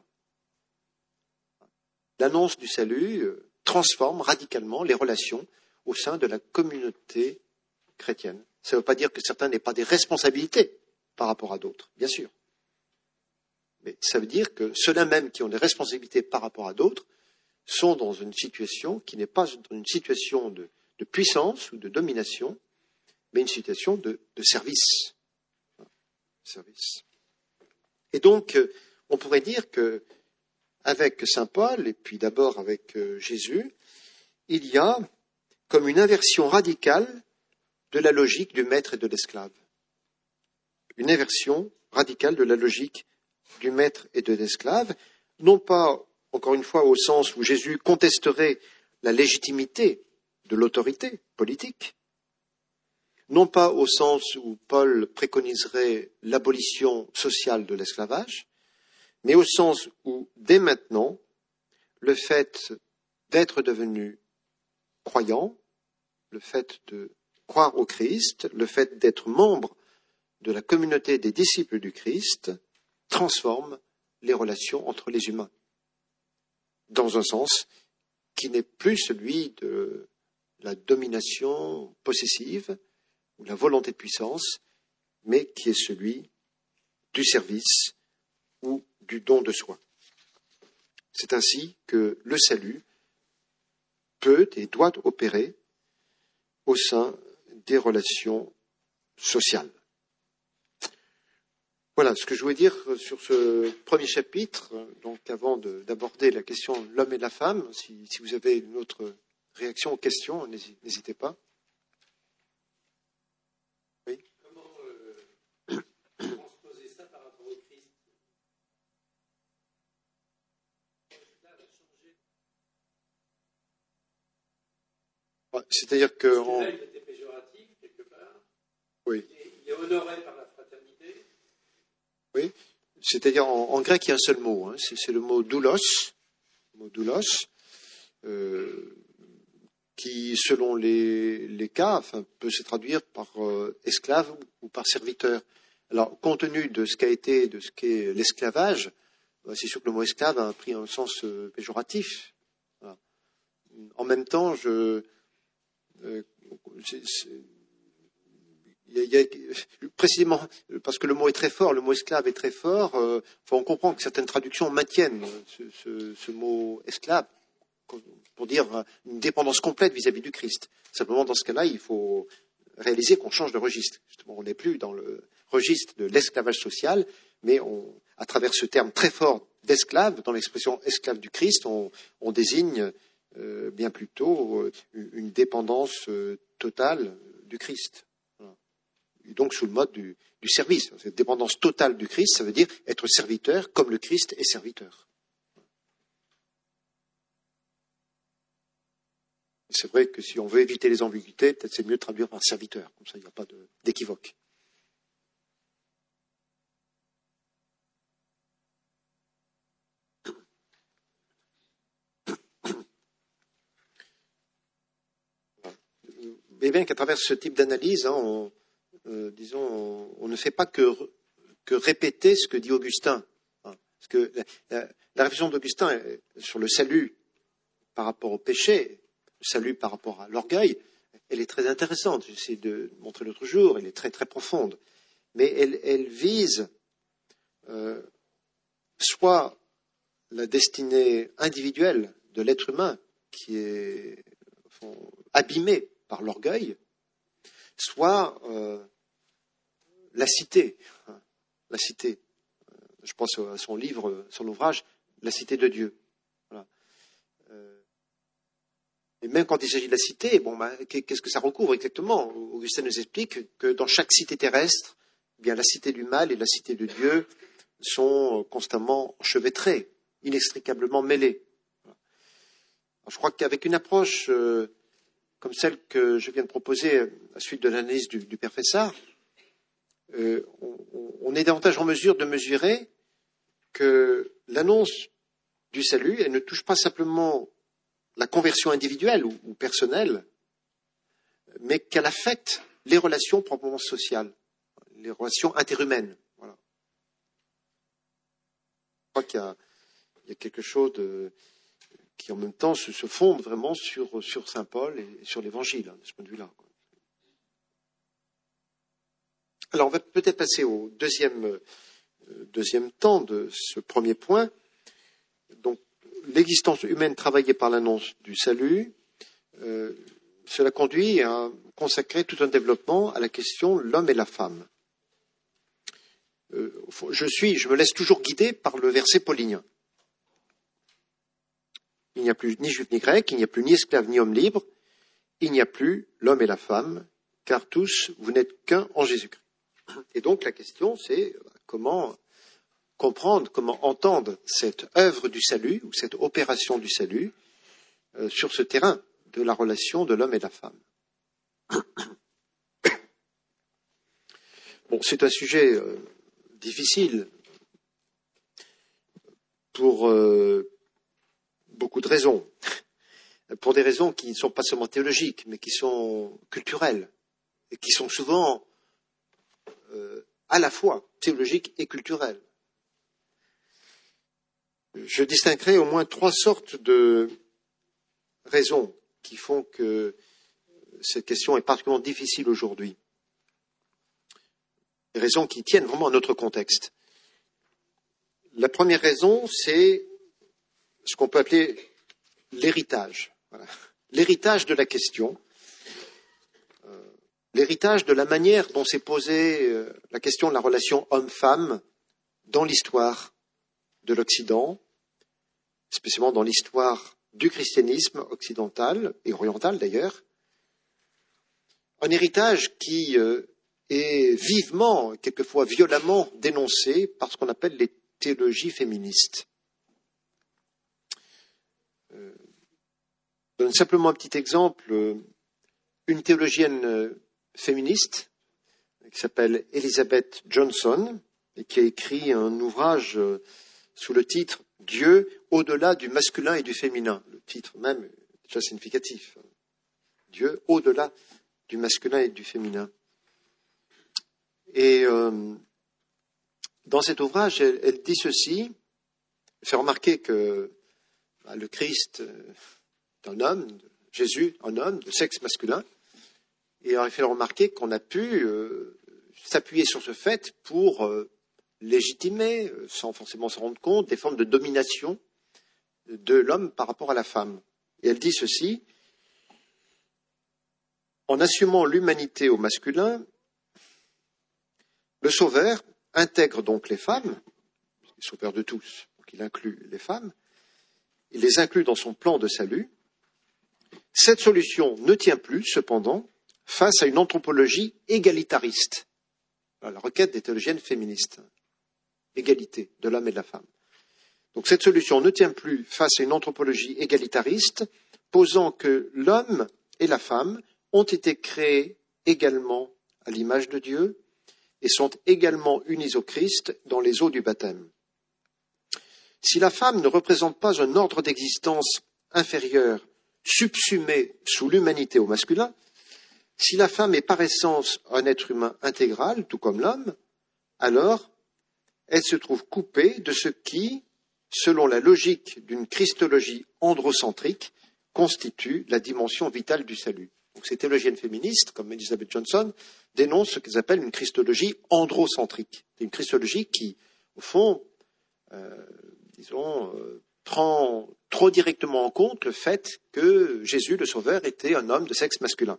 S1: L'annonce du salut transforme radicalement les relations au sein de la communauté chrétienne. Ça ne veut pas dire que certains n'aient pas des responsabilités par rapport à d'autres, bien sûr. Mais ça veut dire que ceux-là même qui ont des responsabilités par rapport à d'autres sont dans une situation qui n'est pas une situation de puissance ou de domination, mais une situation de service. Et donc, on pourrait dire que avec saint Paul, et puis d'abord avec Jésus, il y a comme une inversion radicale de la logique du maître et de l'esclave. Une inversion radicale de la logique du maître et de l'esclave, non pas, encore une fois, au sens où Jésus contesterait la légitimité de l'autorité politique, non pas au sens où Paul préconiserait l'abolition sociale de l'esclavage, mais au sens où, dès maintenant, le fait d'être devenu croyant, le fait de croire au Christ, le fait d'être membre de la communauté des disciples du Christ, transforme les relations entre les humains, dans un sens qui n'est plus celui de la domination possessive ou la volonté de puissance, mais qui est celui du service ou du don de soi. C'est ainsi que le salut peut et doit opérer au sein des relations sociales. Voilà ce que je voulais dire sur ce premier chapitre. Donc, avant d'aborder la question de l'homme et de la femme, si vous avez une autre réaction ou question, n'hésitez pas. Oui.
S2: Comment transposer ça par rapport au Christ?
S1: C'est-à-dire que...
S2: Là, il était péjoratif, quelque part.
S1: Oui.
S2: Il est honoré par la fraternité.
S1: Oui. C'est-à-dire, en grec, il y a un seul mot. C'est le mot doulos. Qui, selon les cas, peut se traduire par esclave ou par serviteur. Alors, compte tenu de ce qu'a été, de ce qu'est l'esclavage, c'est sûr que le mot esclave a pris un sens péjoratif. Voilà. En même temps, précisément parce que le mot est très fort, le mot esclave est très fort, on comprend que certaines traductions maintiennent ce mot esclave pour dire une dépendance complète vis-à-vis du Christ. Simplement, dans ce cas-là, il faut réaliser qu'on change de registre. Justement, on n'est plus dans le registre de l'esclavage social, mais à travers ce terme très fort d'esclave, dans l'expression esclave du Christ, on désigne bien plutôt une dépendance totale du Christ. Voilà. Et donc sous le mode du service. Cette dépendance totale du Christ, ça veut dire être serviteur comme le Christ est serviteur. C'est vrai que si on veut éviter les ambiguïtés, peut-être c'est mieux de traduire par serviteur, comme ça il n'y a pas d'équivoque. Et bien qu'à travers ce type d'analyse, on ne fait pas que répéter ce que dit Augustin. Parce que la réflexion d'Augustin sur le salut par rapport au péché, le salut par rapport à l'orgueil, elle est très intéressante. J'ai essayé de montrer l'autre jour, elle est très très profonde. Mais elle vise soit la destinée individuelle de l'être humain qui est abîmé par l'orgueil, soit la cité. La cité. Je pense à son livre, son ouvrage, La cité de Dieu. Voilà. Et même quand il s'agit de la cité, qu'est-ce que ça recouvre exactement? Augustin nous explique que dans chaque cité terrestre, eh bien, la cité du mal et la cité de Dieu sont constamment enchevêtrées, inextricablement mêlées. Alors, je crois qu'avec une approche comme celle que je viens de proposer à la suite de l'analyse du Père Fessard, on est davantage en mesure de mesurer que l'annonce du salut, elle ne touche pas simplement la conversion individuelle ou personnelle, mais qu'elle affecte les relations proprement sociales, les relations interhumaines. Voilà. Je crois qu'il y a quelque chose qui en même temps se fonde vraiment sur Saint Paul et sur l'Évangile, de ce point de vue-là. Alors on va peut-être passer au deuxième temps de ce premier point. Donc l'existence humaine travaillée par l'annonce du salut, cela conduit à consacrer tout un développement à la question de l'homme et la femme. Je me laisse toujours guider par le verset paulinien. Il n'y a plus ni juif ni grec, il n'y a plus ni esclave ni homme libre, il n'y a plus l'homme et la femme, car tous vous n'êtes qu'un en Jésus-Christ. Et donc la question c'est comment comprendre, comment entendre cette œuvre du salut ou cette opération du salut sur ce terrain de la relation de l'homme et de la femme. Bon, c'est un sujet difficile. pour beaucoup de raisons. Pour des raisons qui ne sont pas seulement théologiques, mais qui sont culturelles, et qui sont souvent à la fois théologiques et culturelles. Je distinguerai au moins 3 sortes de raisons qui font que cette question est particulièrement difficile aujourd'hui. Des raisons qui tiennent vraiment à notre contexte. La première raison, c'est ce qu'on peut appeler l'héritage. Voilà. L'héritage de la question, l'héritage de la manière dont s'est posée la question de la relation homme-femme dans l'histoire de l'Occident, spécialement dans l'histoire du christianisme occidental et oriental d'ailleurs. Un héritage qui est vivement, quelquefois violemment dénoncé par ce qu'on appelle les théologies féministes. Je donne simplement un petit exemple. Une théologienne féministe qui s'appelle Elizabeth Johnson et qui a écrit un ouvrage sous le titre « Dieu au-delà du masculin et du féminin ». Le titre même est déjà significatif. Dieu au-delà du masculin et du féminin. Et dans cet ouvrage, elle dit ceci, elle fait remarquer que le Christ est un homme, Jésus un homme de sexe masculin, et elle fait remarquer qu'on a pu s'appuyer sur ce fait pour légitimer, sans forcément s'en rendre compte, des formes de domination de l'homme par rapport à la femme. Et elle dit ceci, en assumant l'humanité au masculin, le Sauveur intègre donc les femmes, le Sauveur de tous, donc il inclut les femmes, il les inclut dans son plan de salut. Cette solution ne tient plus, cependant, face à une anthropologie égalitariste. La requête des théologiennes féministes. Égalité de l'homme et de la femme. Donc cette solution ne tient plus face à une anthropologie égalitariste, posant que l'homme et la femme ont été créés également à l'image de Dieu et sont également unis au Christ dans les eaux du baptême. Si la femme ne représente pas un ordre d'existence inférieur, subsumé sous l'humanité au masculin, si la femme est par essence un être humain intégral, tout comme l'homme, alors elle se trouve coupée de ce qui, selon la logique d'une christologie androcentrique, constitue la dimension vitale du salut. Donc ces théologiennes féministes, comme Elizabeth Johnson, dénoncent ce qu'elles appellent une christologie androcentrique. C'est une christologie qui, au fond, prend trop directement en compte le fait que Jésus, le Sauveur, était un homme de sexe masculin.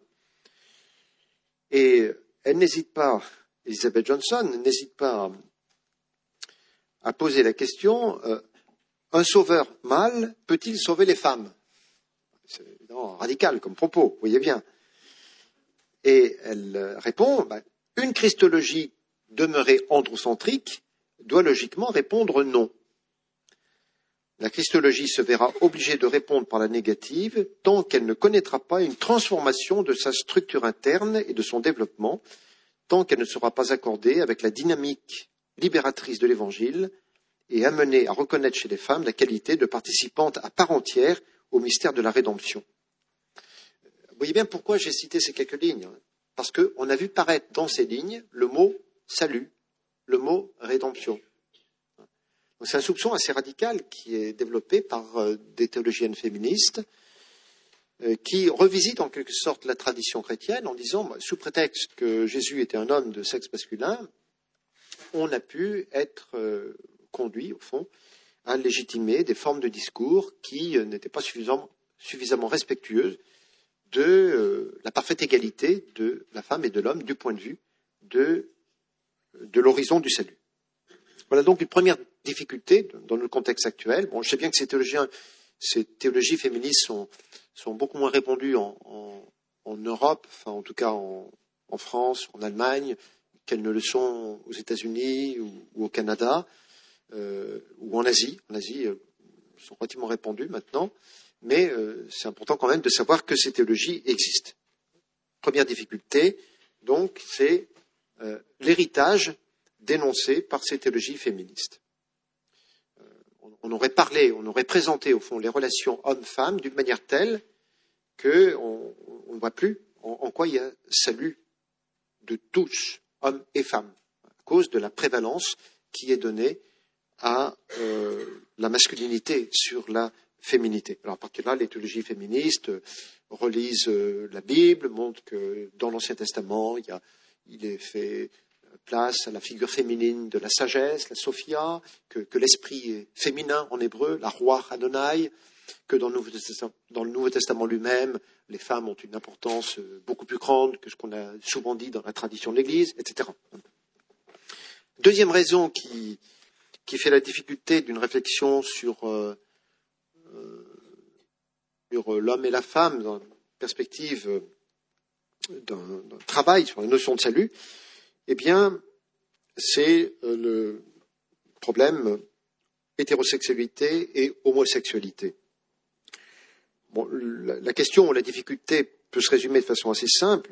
S1: Et elle n'hésite pas, Elizabeth Johnson n'hésite pas à poser la question, un sauveur mâle peut-il sauver les femmes? C'est évidemment radical comme propos, vous voyez bien. Et elle répond, une christologie demeurée androcentrique doit logiquement répondre non. La christologie se verra obligée de répondre par la négative tant qu'elle ne connaîtra pas une transformation de sa structure interne et de son développement, tant qu'elle ne sera pas accordée avec la dynamique libératrice de l'Évangile et amenée à reconnaître chez les femmes la qualité de participantes à part entière au mystère de la rédemption. Vous voyez bien pourquoi j'ai cité ces quelques lignes, parce qu'on a vu paraître dans ces lignes le mot salut, le mot rédemption. Donc c'est un soupçon assez radical qui est développé par des théologiennes féministes qui revisitent en quelque sorte la tradition chrétienne en disant, sous prétexte que Jésus était un homme de sexe masculin, on a pu être conduit, au fond, à légitimer des formes de discours qui n'étaient pas suffisamment respectueuses de la parfaite égalité de la femme et de l'homme du point de vue de l'horizon du salut. Voilà donc une première difficulté dans le contexte actuel. Bon, je sais bien que ces théologies féministes sont beaucoup moins répandues en Europe, enfin en tout cas en France, en Allemagne, qu'elles ne le sont aux États-Unis ou au Canada, ou en Asie. En Asie, elles sont relativement répandues maintenant, mais c'est important quand même de savoir que ces théologies existent. Première difficulté, donc, c'est l'héritage dénoncé par ces théologies féministes. on aurait parlé, on aurait présenté au fond les relations hommes-femmes d'une manière telle qu'on ne voit plus en quoi il y a salut de tous, hommes et femmes, à cause de la prévalence qui est donnée à la masculinité sur la féminité. Alors, à partir de là, les théologies féministes relisent la Bible, montrent que dans l'Ancien Testament, il est fait place à la figure féminine de la sagesse, la Sophia, que l'esprit est féminin en hébreu, la roi Adonai, que dans le Nouveau Testament lui-même, les femmes ont une importance beaucoup plus grande que ce qu'on a souvent dit dans la tradition de l'Église, etc. Deuxième raison qui fait la difficulté d'une réflexion sur l'homme et la femme dans une perspective d'un travail sur la notion de salut, eh bien, c'est le problème hétérosexualité et homosexualité. Bon, la question ou la difficulté peut se résumer de façon assez simple.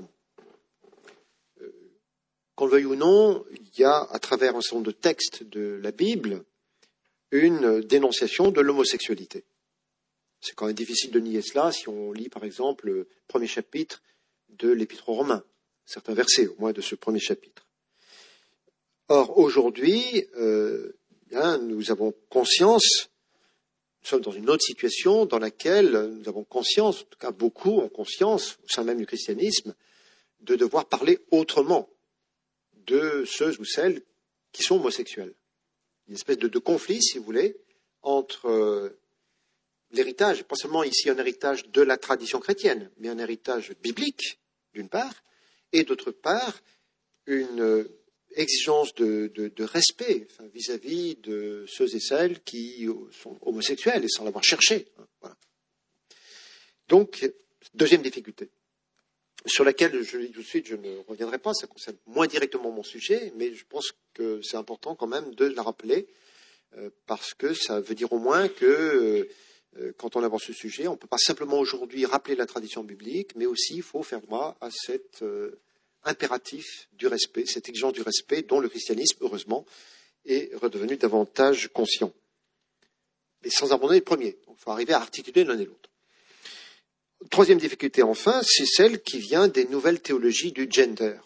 S1: Qu'on le veuille ou non, il y a, à travers un certain nombre de textes de la Bible, une dénonciation de l'homosexualité. C'est quand même difficile de nier cela si on lit, par exemple, le premier chapitre de l'Épître aux Romains, certains versets au moins de ce premier chapitre. Or, aujourd'hui, nous avons conscience, nous sommes dans une autre situation dans laquelle nous avons conscience, en tout cas beaucoup ont conscience, au sein même du christianisme, de devoir parler autrement de ceux ou celles qui sont homosexuels. Une espèce de conflit, si vous voulez, entre l'héritage, pas seulement ici un héritage de la tradition chrétienne, mais un héritage biblique, d'une part, et d'autre part, une exigence de respect vis-à-vis de ceux et celles qui sont homosexuels et sans l'avoir cherché. Voilà. Donc, deuxième difficulté, sur laquelle, je le dis tout de suite, je ne reviendrai pas, ça concerne moins directement mon sujet, mais je pense que c'est important quand même de la rappeler, parce que ça veut dire au moins que quand on avance ce sujet, on ne peut pas simplement aujourd'hui rappeler la tradition biblique, mais aussi il faut faire droit à cet impératif du respect, cette exigence du respect dont le christianisme, heureusement, est redevenu davantage conscient. Et sans abandonner le premier. Donc, il faut arriver à articuler l'un et l'autre. Troisième difficulté, enfin, c'est celle qui vient des nouvelles théologies du gender.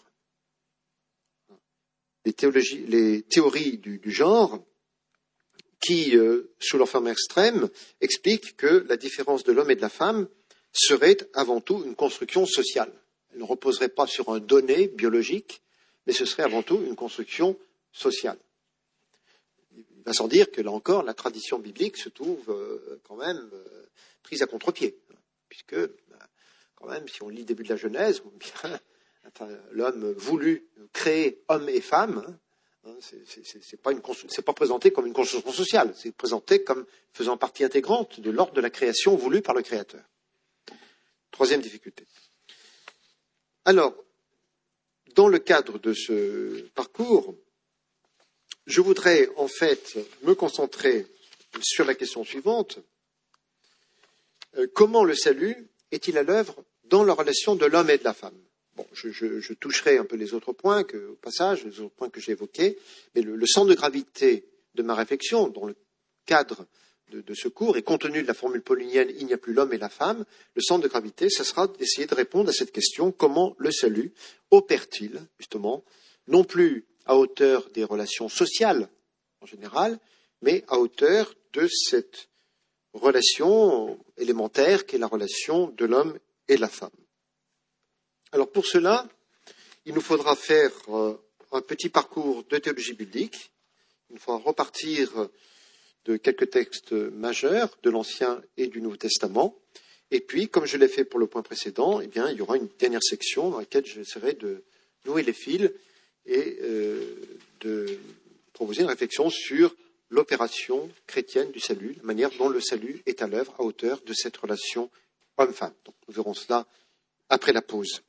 S1: Les théories du genre qui, sous leur forme extrême, expliquent que la différence de l'homme et de la femme serait avant tout une construction sociale. Elle ne reposerait pas sur un donné biologique, mais ce serait avant tout une construction sociale. Il va sans dire que, là encore, la tradition biblique se trouve quand même prise à contre-pied, puisque, quand même, si on lit le début de la Genèse, l'homme voulut créer homme et femme, c'est pas présenté comme une construction sociale, c'est présenté comme faisant partie intégrante de l'ordre de la création voulue par le Créateur. Troisième difficulté. Alors, dans le cadre de ce parcours, je voudrais en fait me concentrer sur la question suivante. Comment le salut est-il à l'œuvre dans la relation de l'homme et de la femme ? Bon, je toucherai un peu les autres points au passage, les autres points que j'ai évoqués, mais le centre de gravité de ma réflexion, dans le cadre de ce cours, et compte tenu de la formule paulinienne « il n'y a plus l'homme et la femme », le centre de gravité, ce sera d'essayer de répondre à cette question, comment le salut opère-t-il, justement, non plus à hauteur des relations sociales en général, mais à hauteur de cette relation élémentaire qu'est la relation de l'homme et de la femme. Alors pour cela, il nous faudra faire un petit parcours de théologie biblique. Il nous faudra repartir de quelques textes majeurs de l'Ancien et du Nouveau Testament. Et puis, comme je l'ai fait pour le point précédent, eh bien, il y aura une dernière section dans laquelle j'essaierai de nouer les fils et de proposer une réflexion sur l'opération chrétienne du salut, la manière dont le salut est à l'œuvre à hauteur de cette relation homme-femme. Donc, nous verrons cela après la pause.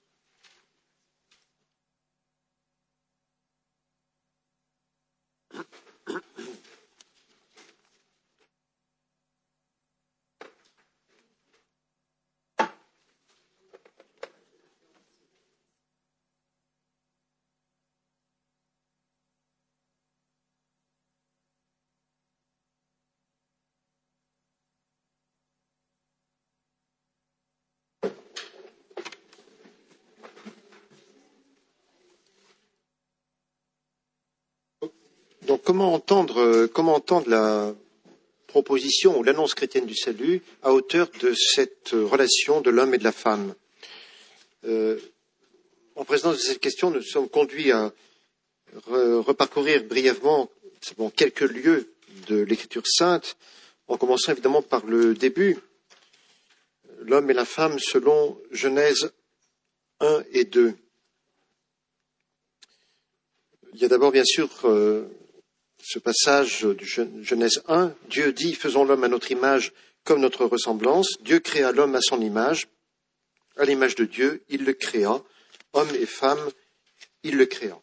S1: Donc, comment entendre la proposition ou l'annonce chrétienne du salut à hauteur de cette relation de l'homme et de la femme? En présence de cette question, nous sommes conduits à reparcourir brièvement quelques lieux de l'Écriture sainte, en commençant évidemment par le début, l'homme et la femme selon Genèse 1 et 2. Il y a d'abord bien sûr ce passage de Genèse 1, Dieu dit, faisons l'homme à notre image comme notre ressemblance. Dieu créa l'homme à son image, à l'image de Dieu, il le créa, homme et femme, il le créa.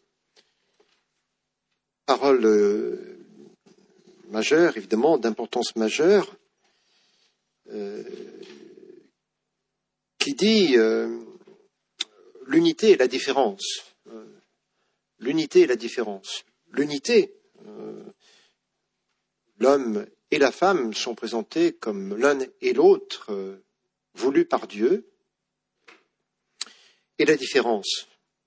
S1: Parole majeure, évidemment, d'importance majeure, qui dit l'unité et la différence. L'unité et la différence. L'unité, l'homme et la femme sont présentés comme l'un et l'autre voulus par Dieu. Et la différence,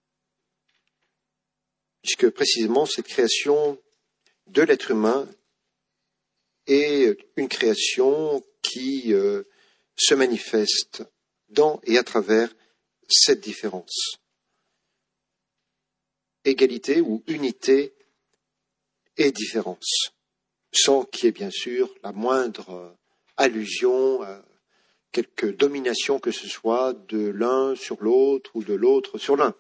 S1: puisque précisément cette création de l'être humain est une création qui se manifeste dans et à travers cette différence. Égalité ou unité et différence, sans qu'il y ait bien sûr la moindre allusion à quelque domination que ce soit de l'un sur l'autre ou de l'autre sur l'un.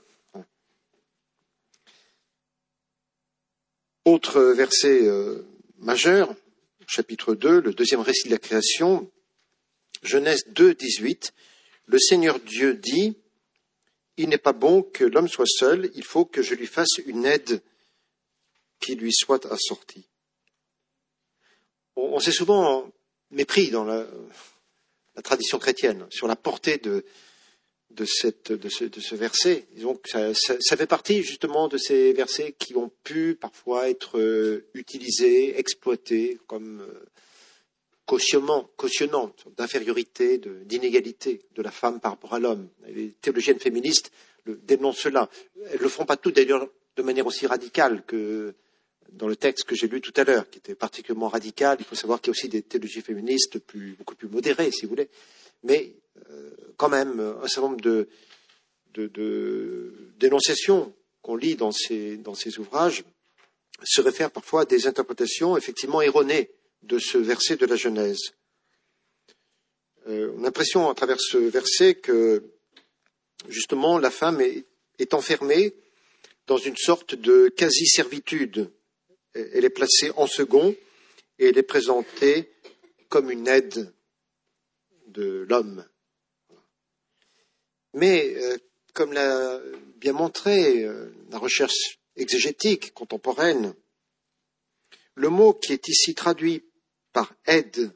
S1: Autre verset majeur, chapitre 2, le deuxième récit de la création, Genèse 2, 18, le Seigneur Dieu dit, il n'est pas bon que l'homme soit seul, il faut que je lui fasse une aide qui lui soit assortie. On s'est souvent mépris dans la tradition chrétienne sur la portée de ce verset. Disons que ça fait partie justement de ces versets qui ont pu parfois être utilisés, exploités comme cautionnant d'infériorité, d'inégalité de la femme par rapport à l'homme. Les théologiennes féministes dénoncent cela. Elles ne le font pas toutes d'ailleurs de manière aussi radicale que dans le texte que j'ai lu tout à l'heure, qui était particulièrement radical. Il faut savoir qu'il y a aussi des théologies féministes beaucoup plus modérées, si vous voulez. Mais quand même, un certain nombre de dénonciations qu'on lit dans ces ouvrages se réfèrent parfois à des interprétations effectivement erronées de ce verset de la Genèse. On a l'impression à travers ce verset que justement la femme est enfermée dans une sorte de quasi-servitude. Elle est placée en second et elle est présentée comme une aide de l'homme. Mais comme l'a bien montré la recherche exégétique contemporaine, le mot qui est ici traduit par aide,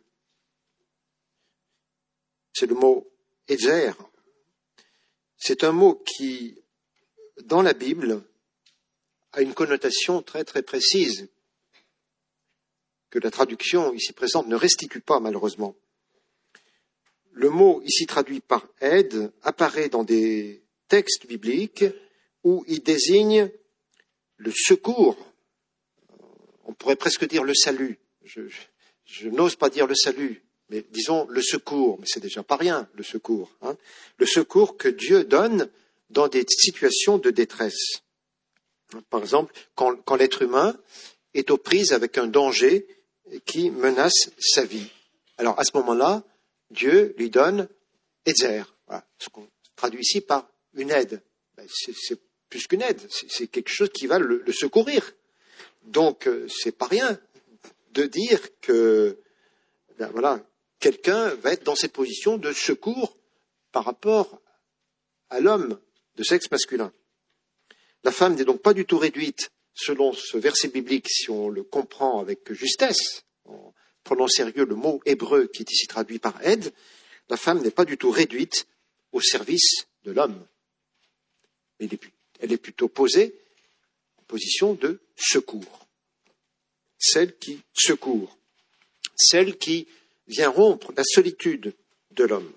S1: c'est le mot ezer. C'est un mot qui, dans la Bible, a une connotation très très précise que la traduction ici présente ne restitue pas malheureusement. Le mot ici traduit par aide apparaît dans des textes bibliques où il désigne le secours. On pourrait presque dire le salut. Je n'ose pas dire le salut, mais disons le secours. Mais c'est déjà pas rien, le secours. Le secours que Dieu donne dans des situations de détresse. Par exemple, quand l'être humain est aux prises avec un danger qui menace sa vie. Alors, à ce moment-là, Dieu lui donne ezer. Voilà, ce qu'on traduit ici par une aide. C'est plus qu'une aide, c'est quelque chose qui va le secourir. Donc, c'est pas rien de dire que quelqu'un va être dans cette position de secours par rapport à l'homme de sexe masculin. La femme n'est donc pas du tout réduite, selon ce verset biblique, si on le comprend avec justesse, en prenant au sérieux le mot hébreu qui est ici traduit par aide, la femme n'est pas du tout réduite au service de l'homme. Elle est plutôt posée en position de secours. Celle qui secourt, celle qui vient rompre la solitude de l'homme.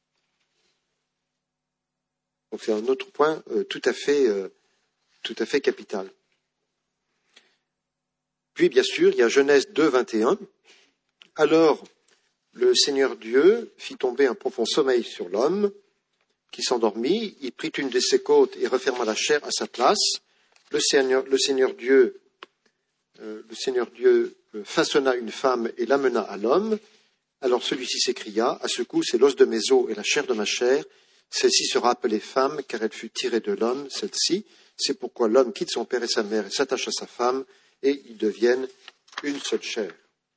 S1: Donc c'est un autre point tout à fait capital. Puis, bien sûr, il y a Genèse 2, 21. Alors, le Seigneur Dieu fit tomber un profond sommeil sur l'homme, qui s'endormit. Il prit une de ses côtes et referma la chair à sa place. Le Seigneur Dieu façonna une femme et l'amena à l'homme. Alors celui-ci s'écria, à ce coup, c'est l'os de mes os et la chair de ma chair. Celle-ci sera appelée femme, car elle fut tirée de l'homme, celle-ci. C'est pourquoi l'homme quitte son père et sa mère et s'attache à sa femme, et ils deviennent une seule chair.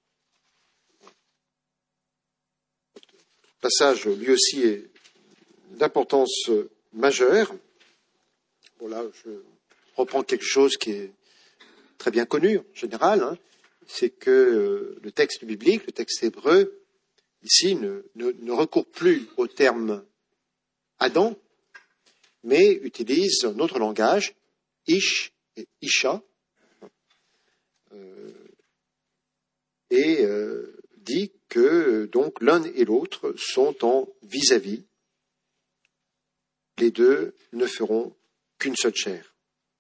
S1: Le passage, lui aussi, est d'importance majeure. Bon, là, je reprends quelque chose qui est très bien connu, en général, c'est que le texte biblique, le texte hébreu, ici, ne recourt plus au terme Adam, mais utilise un autre langage, Ish et Isha, et dit que donc l'un et l'autre sont en vis-à-vis. Les deux ne feront qu'une seule chair.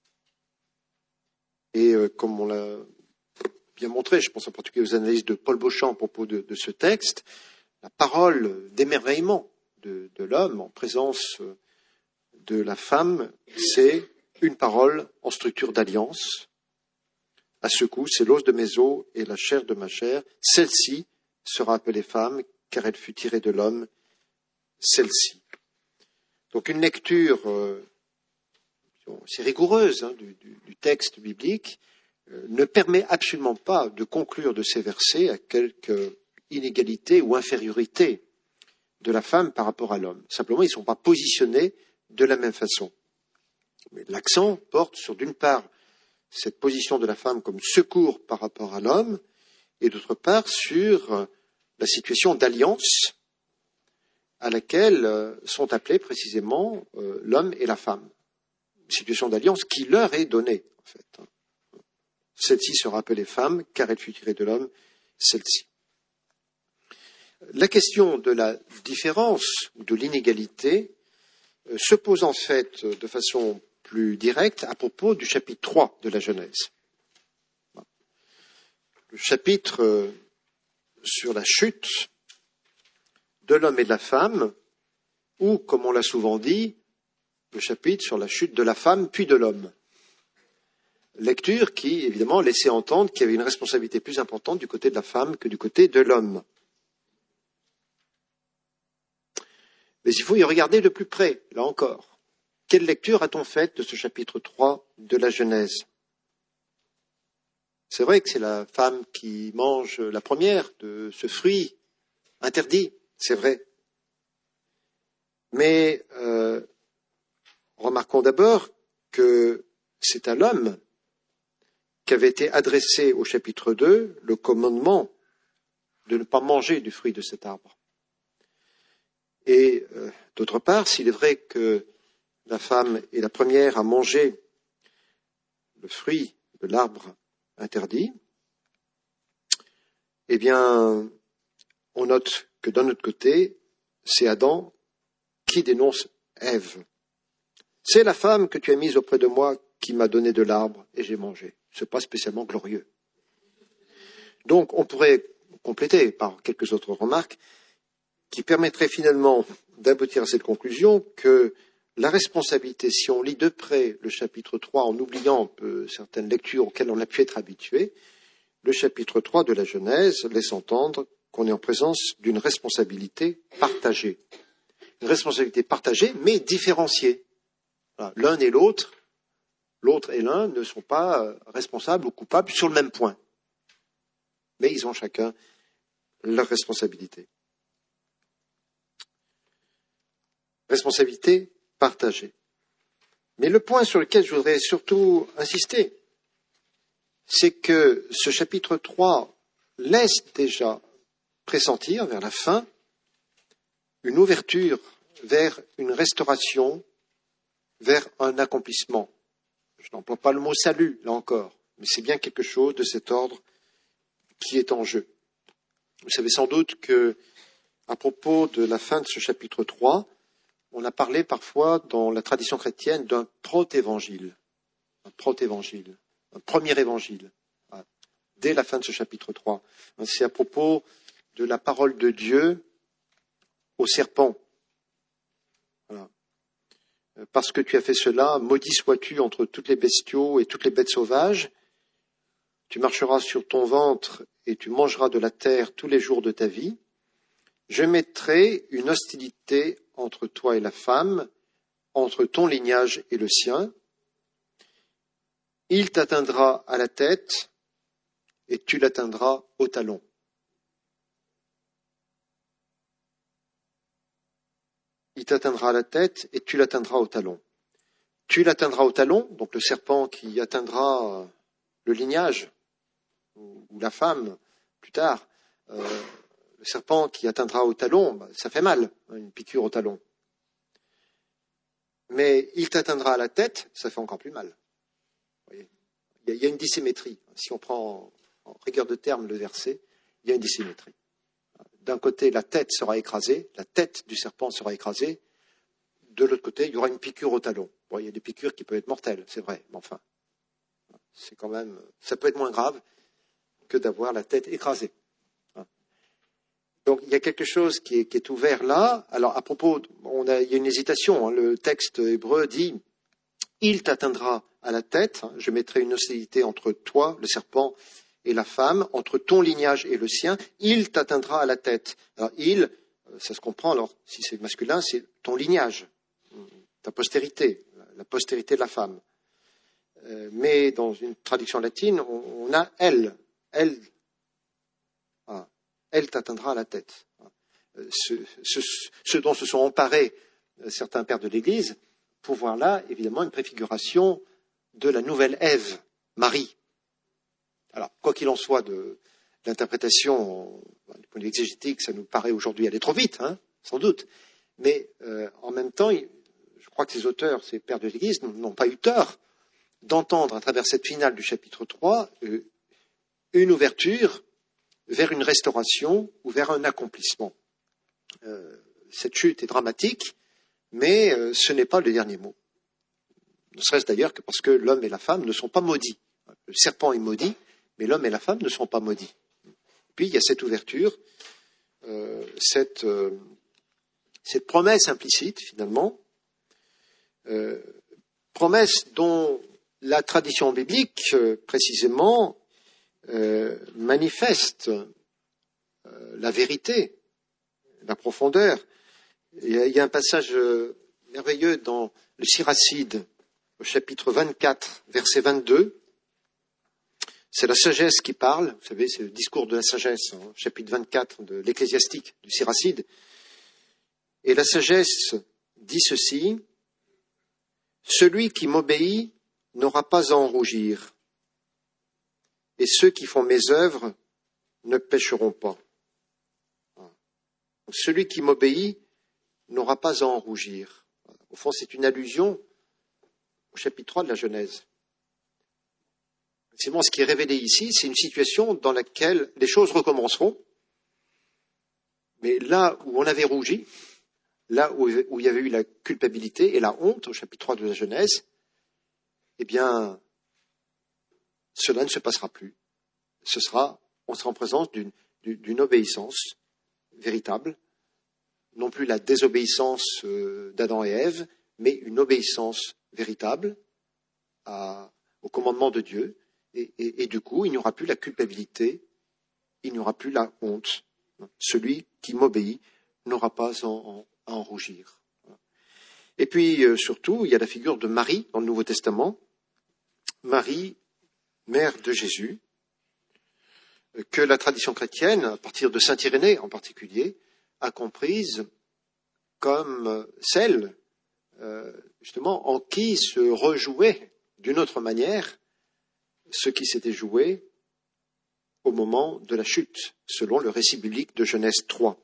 S1: Et comme on l'a bien montré, je pense en particulier aux analyses de Paul Beauchamp à propos de ce texte, la parole d'émerveillement de l'homme en présence de la femme, c'est une parole en structure d'alliance. À ce coup, c'est l'os de mes os et la chair de ma chair. Celle-ci sera appelée femme, car elle fut tirée de l'homme, celle-ci. Donc une lecture assez rigoureuse du texte biblique ne permet absolument pas de conclure de ces versets à quelque inégalité ou infériorité de la femme par rapport à l'homme. Simplement, ils ne sont pas positionnés de la même façon. Mais l'accent porte sur, d'une part, cette position de la femme comme secours par rapport à l'homme, et d'autre part, sur la situation d'alliance à laquelle sont appelés précisément l'homme et la femme. Une situation d'alliance qui leur est donnée, en fait. Celle-ci sera appelée femme, car elle fut tirée de l'homme, celle-ci. La question de la différence ou de l'inégalité se pose en fait de façon plus directe à propos du chapitre 3 de la Genèse. Le chapitre sur la chute de l'homme et de la femme, ou, comme on l'a souvent dit, le chapitre sur la chute de la femme puis de l'homme. Lecture qui, évidemment, laissait entendre qu'il y avait une responsabilité plus importante du côté de la femme que du côté de l'homme. Mais il faut y regarder de plus près, là encore. Quelle lecture a-t-on faite de ce chapitre 3 de la Genèse ? C'est vrai que c'est la femme qui mange la première de ce fruit interdit, c'est vrai. Mais remarquons d'abord que c'est à l'homme qu'avait été adressé au chapitre 2 le commandement de ne pas manger du fruit de cet arbre. Et d'autre part, s'il est vrai que la femme est la première à manger le fruit de l'arbre interdit, eh bien, on note que d'un autre côté, c'est Adam qui dénonce Ève. C'est la femme que tu as mise auprès de moi qui m'a donné de l'arbre et j'ai mangé. Ce n'est pas spécialement glorieux. Donc, on pourrait compléter par quelques autres remarques qui permettraient finalement d'aboutir à cette conclusion que la responsabilité, si on lit de près le chapitre 3 en oubliant un peu certaines lectures auxquelles on a pu être habitué, le chapitre 3 de la Genèse laisse entendre qu'on est en présence d'une responsabilité partagée. Une responsabilité partagée, mais différenciée. Voilà. L'un et l'autre et l'un ne sont pas responsables ou coupables sur le même point. Mais ils ont chacun leur responsabilité. Responsabilité partagée. Mais le point sur lequel je voudrais surtout insister, c'est que ce chapitre 3 laisse déjà pressentir vers la fin une ouverture vers une restauration, vers un accomplissement. Je n'emploie pas le mot salut, là encore, mais c'est bien quelque chose de cet ordre qui est en jeu. Vous savez sans doute que, à propos de la fin de ce chapitre 3, on a parlé parfois dans la tradition chrétienne d'un protévangile, un premier évangile. dès la fin de ce chapitre 3. C'est à propos de la parole de Dieu au serpent. Voilà. Parce que tu as fait cela, maudit sois-tu entre toutes les bestiaux et toutes les bêtes sauvages. Tu marcheras sur ton ventre et tu mangeras de la terre tous les jours de ta vie. Je mettrai une hostilité entre toi et la femme, entre ton lignage et le sien. Il t'atteindra à la tête et tu l'atteindras au talon. Il t'atteindra à la tête et tu l'atteindras au talon. Tu l'atteindras au talon, donc le serpent qui atteindra le lignage, ou la femme plus tard. Le serpent qui atteindra au talon, ça fait mal, une piqûre au talon. Mais il t'atteindra à la tête, ça fait encore plus mal. Vous voyez, il y a une dissymétrie. Si on prend en rigueur de terme le verset, il y a une dissymétrie. D'un côté, la tête sera écrasée, la tête du serpent sera écrasée. De l'autre côté, il y aura une piqûre au talon. Bon, il y a des piqûres qui peuvent être mortelles, c'est vrai, mais enfin, c'est quand même, ça peut être moins grave que d'avoir la tête écrasée. Donc, il y a quelque chose qui est ouvert là. Alors, à propos, il y a une hésitation. Le texte hébreu dit « Il t'atteindra à la tête, je mettrai une hostilité entre toi, le serpent, et la femme, entre ton lignage et le sien, il t'atteindra à la tête. » Alors, il, ça se comprend, alors, si c'est masculin, c'est ton lignage, ta postérité, la postérité de la femme. Mais dans une traduction latine, on a elle. Elle t'atteindra à la tête. Ce dont se sont emparés certains pères de l'Église, pour voir là, évidemment, une préfiguration de la nouvelle Ève, Marie. Alors, quoi qu'il en soit de l'interprétation, du point de vue exégétique, ça nous paraît aujourd'hui aller trop vite, sans doute. Mais en même temps, je crois que ces auteurs, ces pères de l'Église, n'ont pas eu tort d'entendre à travers cette finale du chapitre 3 une ouverture vers une restauration ou vers un accomplissement. Cette chute est dramatique, mais ce n'est pas le dernier mot. Ne serait-ce d'ailleurs que parce que l'homme et la femme ne sont pas maudits. Le serpent est maudit, mais l'homme et la femme ne sont pas maudits. Puis il y a cette ouverture, cette promesse implicite finalement, promesse dont la tradition biblique précisément manifeste la vérité, la profondeur. Il y a un passage merveilleux dans le Siracide, au chapitre 24, verset 22. C'est la sagesse qui parle. Vous savez, c'est le discours de la sagesse, chapitre 24 de l'Ecclésiastique, du Siracide. Et la sagesse dit ceci: celui qui m'obéit n'aura pas à en rougir, et ceux qui font mes œuvres ne pécheront pas. Celui qui m'obéit n'aura pas à en rougir. Au fond, c'est une allusion au chapitre 3 de la Genèse. Effectivement, ce qui est révélé ici, c'est une situation dans laquelle les choses recommenceront, mais là où on avait rougi, là où il y avait eu la culpabilité et la honte au chapitre 3 de la Genèse, eh bien, cela ne se passera plus. On sera en présence d'une obéissance véritable, non plus la désobéissance d'Adam et Ève, mais une obéissance véritable au commandement de Dieu. Et du coup, il n'y aura plus la culpabilité, il n'y aura plus la honte. Celui qui m'obéit n'aura pas à en rougir. Et puis, surtout, il y a la figure de Marie dans le Nouveau Testament. Marie, mère de Jésus, que la tradition chrétienne, à partir de saint Irénée en particulier, a comprise comme celle, justement, en qui se rejouait d'une autre manière ce qui s'était joué au moment de la chute, selon le récit biblique de Genèse 3.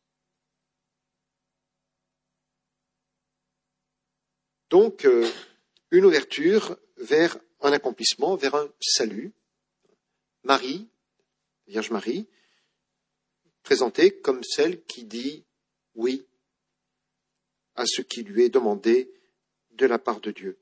S1: Donc, une ouverture vers un accomplissement, vers un salut. Marie, Vierge Marie, présentée comme celle qui dit oui à ce qui lui est demandé de la part de Dieu.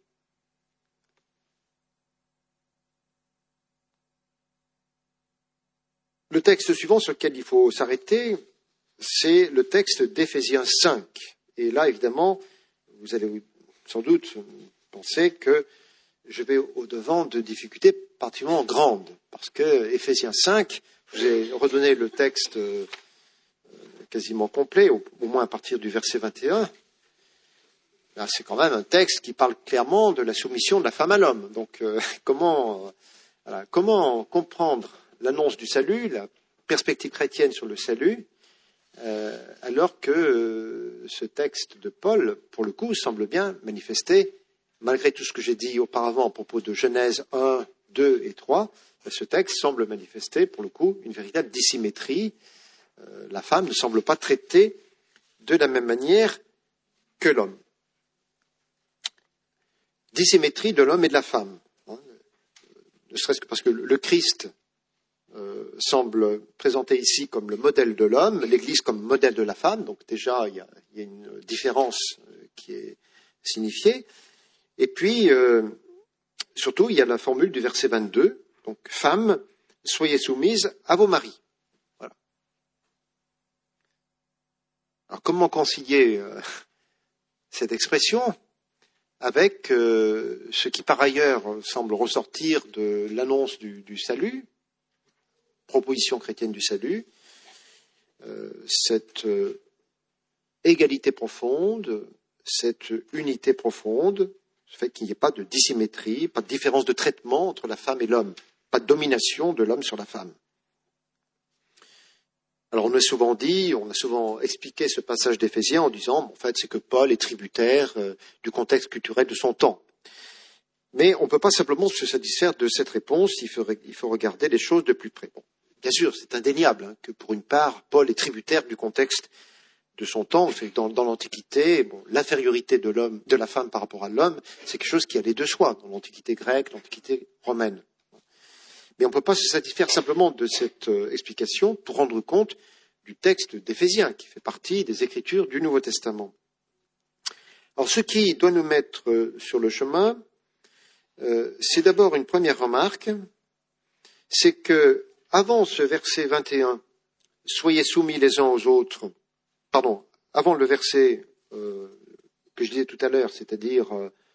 S1: Le texte suivant sur lequel il faut s'arrêter, c'est le texte d'Éphésiens 5. Et là, évidemment, vous allez sans doute penser que je vais au-devant de difficultés particulièrement grandes, parce que Éphésiens 5, je vous ai redonné le texte quasiment complet, au moins à partir du verset 21. Là, c'est quand même un texte qui parle clairement de la soumission de la femme à l'homme. Donc, comment comprendre l'annonce du salut, la perspective chrétienne sur le salut, alors que ce texte de Paul, pour le coup, semble bien manifester, malgré tout ce que j'ai dit auparavant à propos de Genèse 1, 2 et 3, ce texte semble manifester, pour le coup, une véritable dissymétrie. La femme ne semble pas traitée de la même manière que l'homme. Dissymétrie de l'homme et de la femme. Ne serait-ce que parce que le Christ semble présenté ici comme le modèle de l'homme, l'Église comme modèle de la femme, donc déjà il y a une différence qui est signifiée. Et puis, surtout, il y a la formule du verset 22, donc « Femmes, soyez soumises à vos maris ». Voilà. Alors comment concilier cette expression avec ce qui par ailleurs semble ressortir de l'annonce du salut, proposition chrétienne du salut, cette égalité profonde, cette unité profonde, le fait qu'il n'y ait pas de dissymétrie, pas de différence de traitement entre la femme et l'homme, pas de domination de l'homme sur la femme. Alors on a souvent expliqué ce passage d'Éphésiens en disant, en fait, c'est que Paul est tributaire du contexte culturel de son temps. Mais on ne peut pas simplement se satisfaire de cette réponse, il faut regarder les choses de plus près. Bon, bien sûr, c'est indéniable que pour une part, Paul est tributaire du contexte de son temps. Dans l'Antiquité, l'infériorité de la femme par rapport à l'homme, c'est quelque chose qui allait de soi, dans l'Antiquité grecque, l'Antiquité romaine. Mais on ne peut pas se satisfaire simplement de cette explication pour rendre compte du texte d'Éphésiens, qui fait partie des Écritures du Nouveau Testament. Alors, ce qui doit nous mettre sur le chemin, c'est d'abord une première remarque, c'est que avant ce verset 21, soyez soumis les uns aux autres, avant le verset que je disais tout à l'heure, c'est-à-dire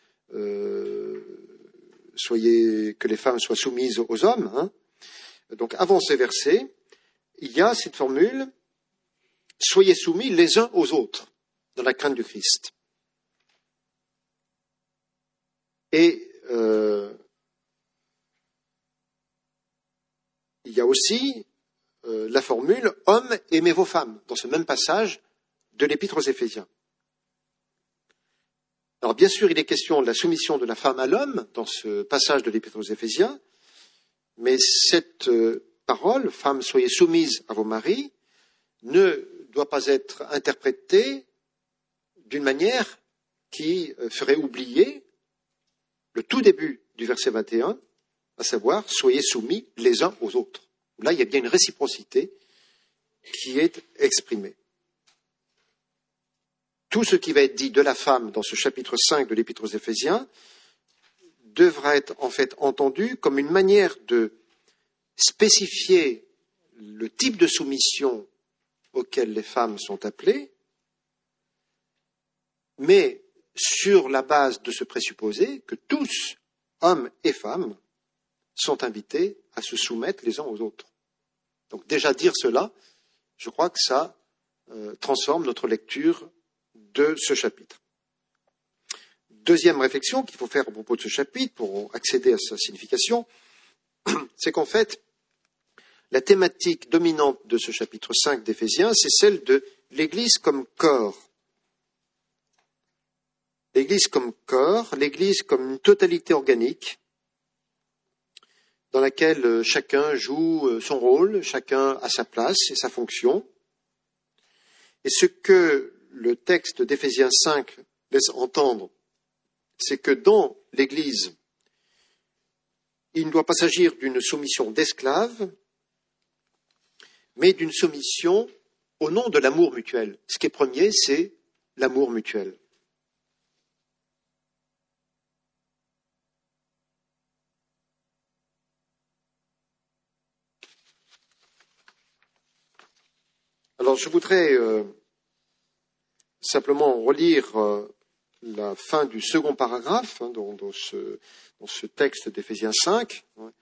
S1: que les femmes soient soumises aux hommes, donc avant ces versets, il y a cette formule, soyez soumis les uns aux autres, dans la crainte du Christ. Et il y a aussi la formule « Hommes, aimez vos femmes » dans ce même passage de l'Épître aux Éphésiens. Alors bien sûr, il est question de la soumission de la femme à l'homme dans ce passage de l'Épître aux Éphésiens, mais cette parole « Femmes, soyez soumises à vos maris » ne doit pas être interprétée d'une manière qui ferait oublier le tout début du verset 21, à savoir « Soyez soumis les uns aux autres ». Là, il y a bien une réciprocité qui est exprimée. Tout ce qui va être dit de la femme dans ce chapitre 5 de l'Épître aux Éphésiens devra être en fait entendu comme une manière de spécifier le type de soumission auquel les femmes sont appelées, mais sur la base de ce présupposé que tous, hommes et femmes, sont invités à se soumettre les uns aux autres. Donc déjà dire cela, je crois que ça transforme notre lecture de ce chapitre. Deuxième réflexion qu'il faut faire à propos de ce chapitre pour accéder à sa signification, c'est qu'en fait, la thématique dominante de ce chapitre 5 d'Éphésiens, c'est celle de l'Église comme corps. L'Église comme corps, l'Église comme une totalité organique, dans laquelle chacun joue son rôle, chacun a sa place et sa fonction. Et ce que le texte d'Éphésiens 5 laisse entendre, c'est que dans l'Église, il ne doit pas s'agir d'une soumission d'esclaves, mais d'une soumission au nom de l'amour mutuel. Ce qui est premier, c'est l'amour mutuel. Alors, je voudrais simplement relire la fin du second paragraphe dans ce texte d'Éphésiens 5.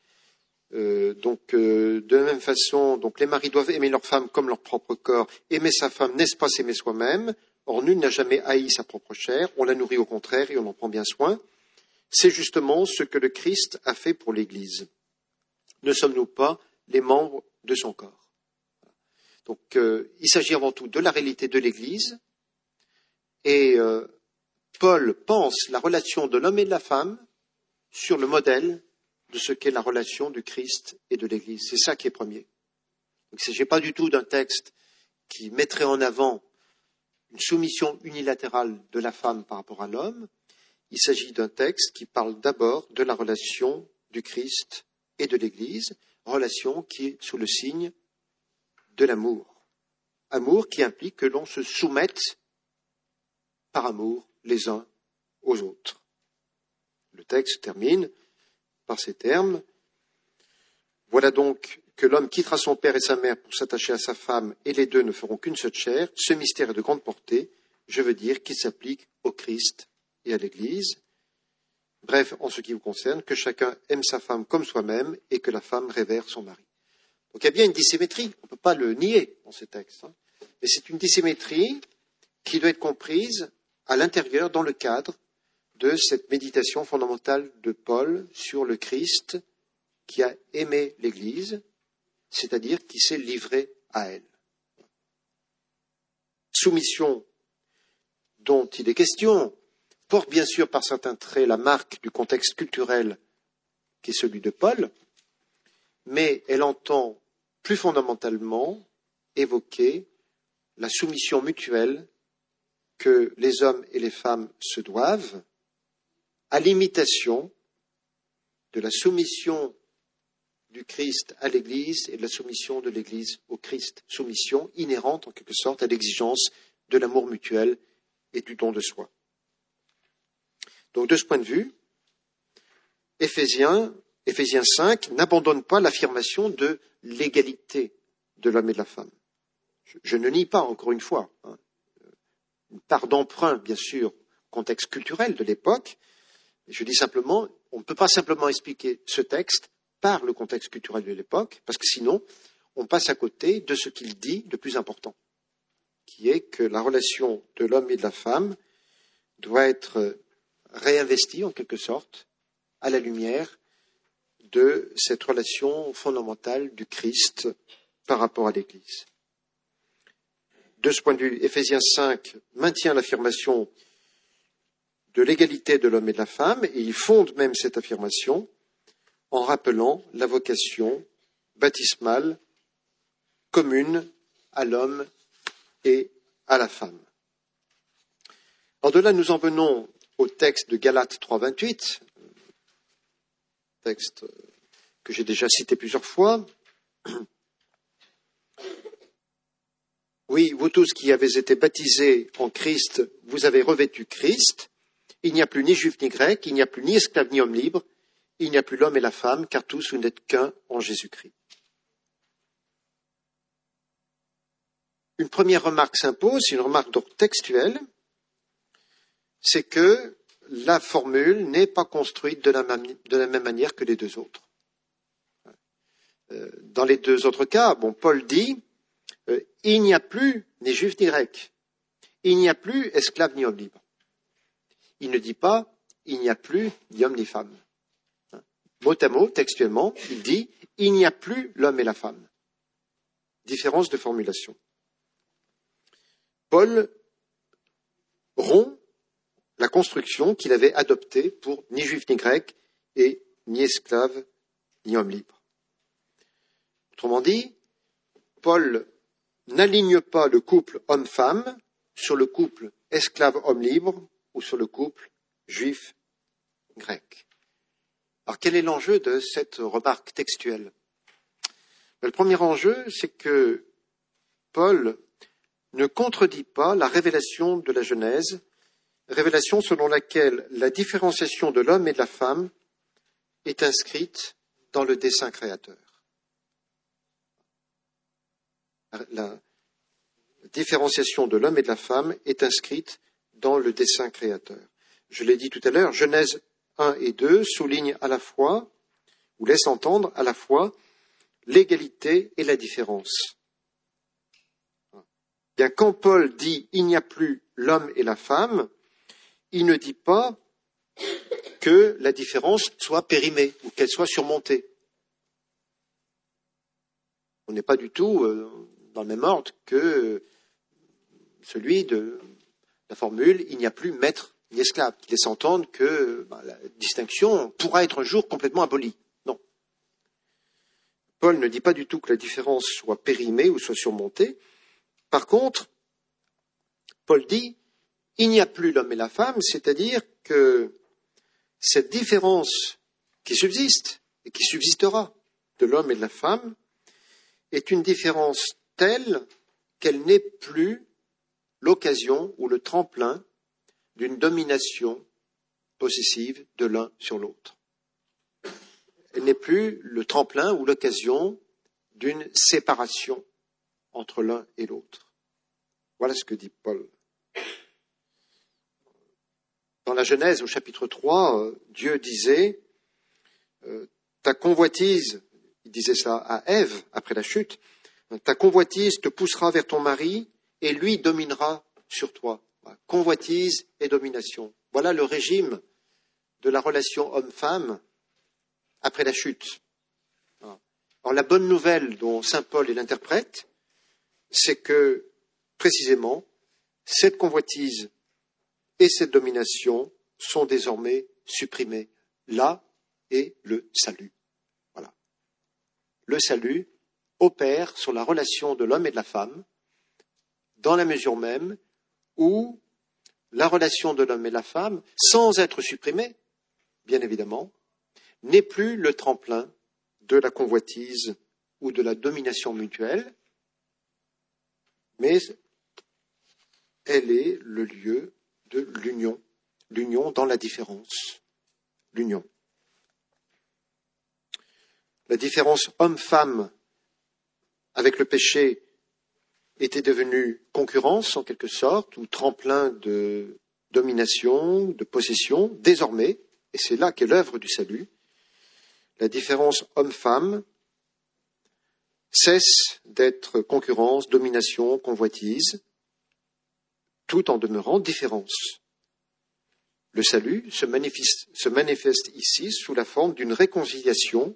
S1: De la même façon, donc les maris doivent aimer leur femme comme leur propre corps. Aimer sa femme, n'est-ce pas s'aimer soi-même? Or, nul n'a jamais haï sa propre chair. On la nourrit au contraire et on en prend bien soin. C'est justement ce que le Christ a fait pour l'Église. Ne sommes-nous pas les membres de son corps? Donc, il s'agit avant tout de la réalité de l'Église. Et Paul pense la relation de l'homme et de la femme sur le modèle de ce qu'est la relation du Christ et de l'Église. C'est ça qui est premier. Donc, il ne s'agit pas du tout d'un texte qui mettrait en avant une soumission unilatérale de la femme par rapport à l'homme. Il s'agit d'un texte qui parle d'abord de la relation du Christ et de l'Église, relation qui est sous le signe de l'amour. Amour qui implique que l'on se soumette par amour les uns aux autres. Le texte termine par ces termes. Voilà donc que l'homme quittera son père et sa mère pour s'attacher à sa femme, et les deux ne feront qu'une seule chair. Ce mystère est de grande portée, je veux dire qu'il s'applique au Christ et à l'Église. Bref, en ce qui vous concerne, que chacun aime sa femme comme soi-même et que la femme révère son mari. Donc il y a bien une dissymétrie, on ne peut pas le nier dans ce texte, mais c'est une dissymétrie qui doit être comprise à l'intérieur, dans le cadre de cette méditation fondamentale de Paul sur le Christ qui a aimé l'Église, c'est-à-dire qui s'est livré à elle. Soumission dont il est question porte bien sûr par certains traits la marque du contexte culturel qui est celui de Paul, mais elle entend plus fondamentalement évoquer la soumission mutuelle que les hommes et les femmes se doivent à l'imitation de la soumission du Christ à l'Église et de la soumission de l'Église au Christ. Soumission inhérente en quelque sorte à l'exigence de l'amour mutuel et du don de soi. Donc de ce point de vue, Éphésiens 5 n'abandonne pas l'affirmation de l'égalité de l'homme et de la femme. Je ne nie pas, encore une fois, une part d'emprunt, bien sûr, contexte culturel de l'époque. Je dis simplement, on ne peut pas simplement expliquer ce texte par le contexte culturel de l'époque, parce que sinon, on passe à côté de ce qu'il dit de plus important, qui est que la relation de l'homme et de la femme doit être réinvestie, en quelque sorte, à la lumière de cette relation fondamentale du Christ par rapport à l'Église. De ce point de vue, Éphésiens 5 maintient l'affirmation de l'égalité de l'homme et de la femme, et il fonde même cette affirmation en rappelant la vocation baptismale commune à l'homme et à la femme. Alors de là, nous en venons au texte de Galates 3,28, texte que j'ai déjà cité plusieurs fois. Oui, vous tous qui avez été baptisés en Christ, vous avez revêtu Christ. Il n'y a plus ni juif ni grec, il n'y a plus ni esclave ni homme libre, il n'y a plus l'homme et la femme, car tous vous n'êtes qu'un en Jésus-Christ. Une première remarque s'impose, une remarque d'ordre textuel, c'est que la formule n'est pas construite de la même manière que les deux autres. Dans les deux autres cas, Paul dit il n'y a plus ni juif ni grec, il n'y a plus esclave ni homme libre. Il ne dit pas il n'y a plus ni homme ni femme. Mot à mot, textuellement, il dit il n'y a plus l'homme et la femme. Différence de formulation. Paul rompt la construction qu'il avait adoptée pour ni juif ni grec et ni esclave ni homme libre. Autrement dit, Paul n'aligne pas le couple homme-femme sur le couple esclave-homme libre ou sur le couple juif-grec. Alors quel est l'enjeu de cette remarque textuelle? Le premier enjeu, c'est que Paul ne contredit pas la révélation de la Genèse, révélation selon laquelle la différenciation de l'homme et de la femme est inscrite dans le dessein créateur. différenciation de l'homme et de la femme est inscrite dans le dessein créateur. Je l'ai dit tout à l'heure, Genèse 1 et 2 soulignent à la fois, ou laissent entendre à la fois, l'égalité et la différence. Bien, quand Paul dit « il n'y a plus l'homme et la femme », il ne dit pas que la différence soit périmée ou qu'elle soit surmontée. On n'est pas du tout dans le même ordre que celui de la formule « il n'y a plus maître ni esclave », qui laisse entendre que la distinction pourra être un jour complètement abolie. Non. Paul ne dit pas du tout que la différence soit périmée ou soit surmontée. Par contre, Paul dit « il n'y a plus l'homme et la femme », c'est-à-dire que cette différence qui subsiste et qui subsistera de l'homme et de la femme est une différence telle qu'elle n'est plus l'occasion ou le tremplin d'une domination possessive de l'un sur l'autre. Elle n'est plus le tremplin ou l'occasion d'une séparation entre l'un et l'autre. Voilà ce que dit Paul. Dans la Genèse, au chapitre 3, Dieu disait ta convoitise, il disait ça à Ève après la chute, ta convoitise te poussera vers ton mari et lui dominera sur toi. Convoitise et domination. Voilà le régime de la relation homme-femme après la chute. Alors la bonne nouvelle dont saint Paul est l'interprète, c'est que précisément cette convoitise et cette domination sont désormais supprimées. Là est le salut. Voilà. Le salut opère sur la relation de l'homme et de la femme dans la mesure même où la relation de l'homme et de la femme, sans être supprimée, bien évidemment, n'est plus le tremplin de la convoitise ou de la domination mutuelle, mais elle est le lieu de l'union, l'union dans la différence, l'union. La différence homme-femme avec le péché était devenue concurrence en quelque sorte, ou tremplin de domination, de possession. Désormais, et c'est là qu'est l'œuvre du salut, la différence homme-femme cesse d'être concurrence, domination, convoitise, tout en demeurant différence. Le salut se manifeste ici sous la forme d'une réconciliation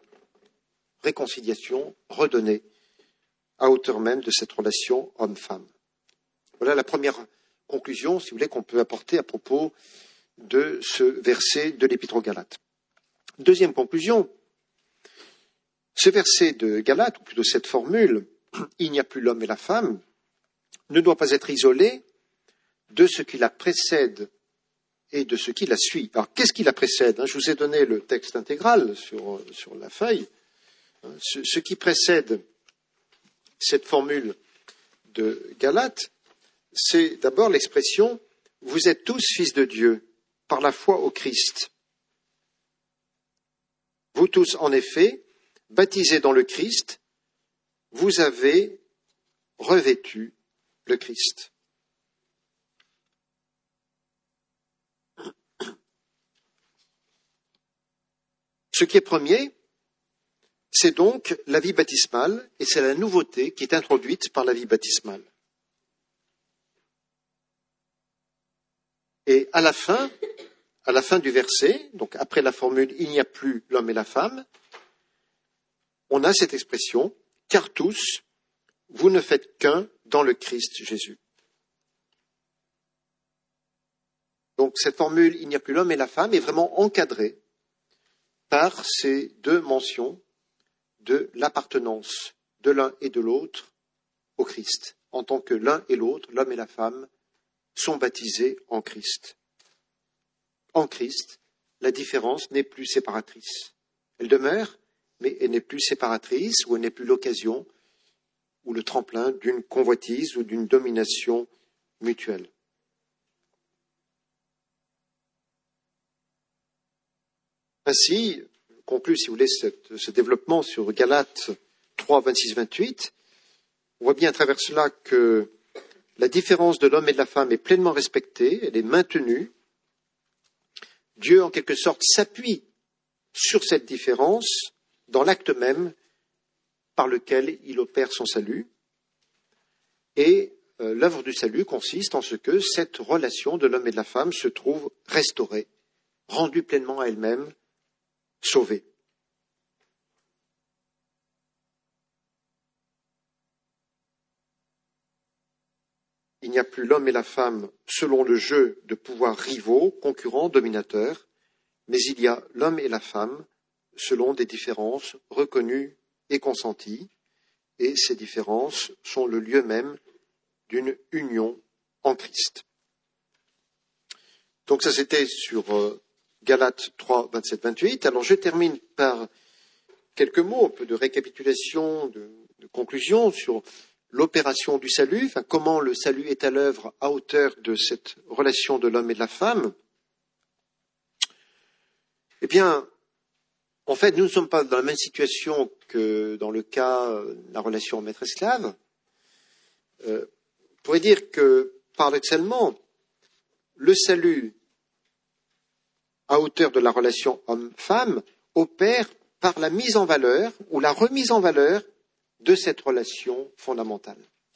S1: redonnée à hauteur même de cette relation homme-femme. Voilà la première conclusion, si vous voulez, qu'on peut apporter à propos de ce verset de l'Épître aux Galates. Deuxième conclusion, ce verset de Galates, ou plutôt cette formule, il n'y a plus l'homme et la femme, ne doit pas être isolé de ce qui la précède et de ce qui la suit. Alors, qu'est-ce qui la précède ? Je vous ai donné le texte intégral sur la feuille. Ce qui précède cette formule de Galates, c'est d'abord l'expression « Vous êtes tous fils de Dieu par la foi au Christ ». Vous tous, en effet, baptisés dans le Christ, vous avez revêtu le Christ. Ce qui est premier, c'est donc la vie baptismale, et c'est la nouveauté qui est introduite par la vie baptismale. Et à la fin du verset, donc après la formule « il n'y a plus l'homme et la femme », on a cette expression « car tous, vous ne faites qu'un dans le Christ Jésus ». Donc cette formule « il n'y a plus l'homme et la femme » est vraiment encadrée par ces deux mentions de l'appartenance de l'un et de l'autre au Christ, en tant que l'un et l'autre, l'homme et la femme, sont baptisés en Christ. En Christ, la différence n'est plus séparatrice. Elle demeure, mais elle n'est plus séparatrice, ou elle n'est plus l'occasion ou le tremplin d'une convoitise ou d'une domination mutuelle. Ainsi, conclut, si vous voulez, ce développement sur Galates 3, 26, 28, on voit bien à travers cela que la différence de l'homme et de la femme est pleinement respectée, elle est maintenue. Dieu, en quelque sorte, s'appuie sur cette différence dans l'acte même par lequel il opère son salut. Et l'œuvre du salut consiste en ce que cette relation de l'homme et de la femme se trouve restaurée, rendue pleinement à elle-même, sauvée. Il n'y a plus l'homme et la femme selon le jeu de pouvoirs rivaux, concurrents, dominateurs, mais il y a l'homme et la femme selon des différences reconnues et consenties, et ces différences sont le lieu même d'une union en Christ. Donc ça c'était sur Galates 3, 27, 28. Alors je termine par quelques mots, un peu de récapitulation, de conclusion sur l'opération du salut, enfin, comment le salut est à l'œuvre à hauteur de cette relation de l'homme et de la femme. Eh bien, en fait, nous ne sommes pas dans la même situation que dans le cas de la relation maître-esclave. On pourrait dire que, paradoxalement, le salut à hauteur de la relation homme-femme opère par la mise en valeur ou la remise en valeur de cette relation fondamentale.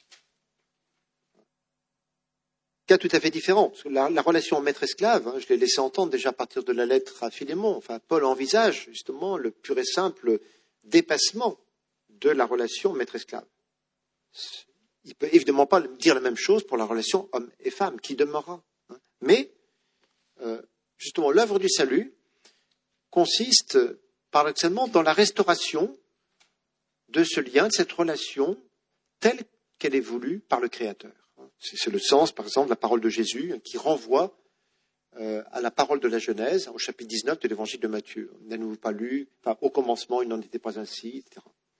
S1: Cas tout à fait différent. Parce que la relation maître-esclave, je l'ai laissé entendre déjà à partir de la lettre à Philémon. Enfin, Paul envisage justement le pur et simple dépassement de la relation maître-esclave. Il ne peut évidemment pas dire la même chose pour la relation homme et femme, qui demeurera. Mais, justement, l'œuvre du salut consiste paradoxalement dans la restauration de ce lien, de cette relation telle qu'elle est voulue par le Créateur. C'est le sens, par exemple, de la parole de Jésus qui renvoie à la parole de la Genèse, au chapitre 19 de l'évangile de Matthieu. N'avez-vous pas lu, enfin, au commencement, il n'en était pas ainsi, etc.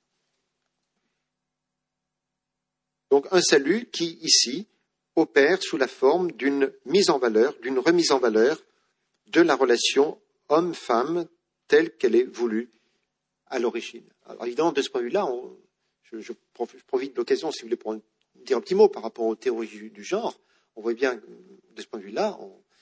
S1: Donc un salut qui, ici, opère sous la forme d'une mise en valeur, d'une remise en valeur de la relation homme-femme telle qu'elle est voulue à l'origine. Alors évidemment, de ce point de vue-là, je profite de l'occasion, si vous voulez, pour dire un petit mot par rapport aux théories du genre. On voit bien, de ce point de vue-là,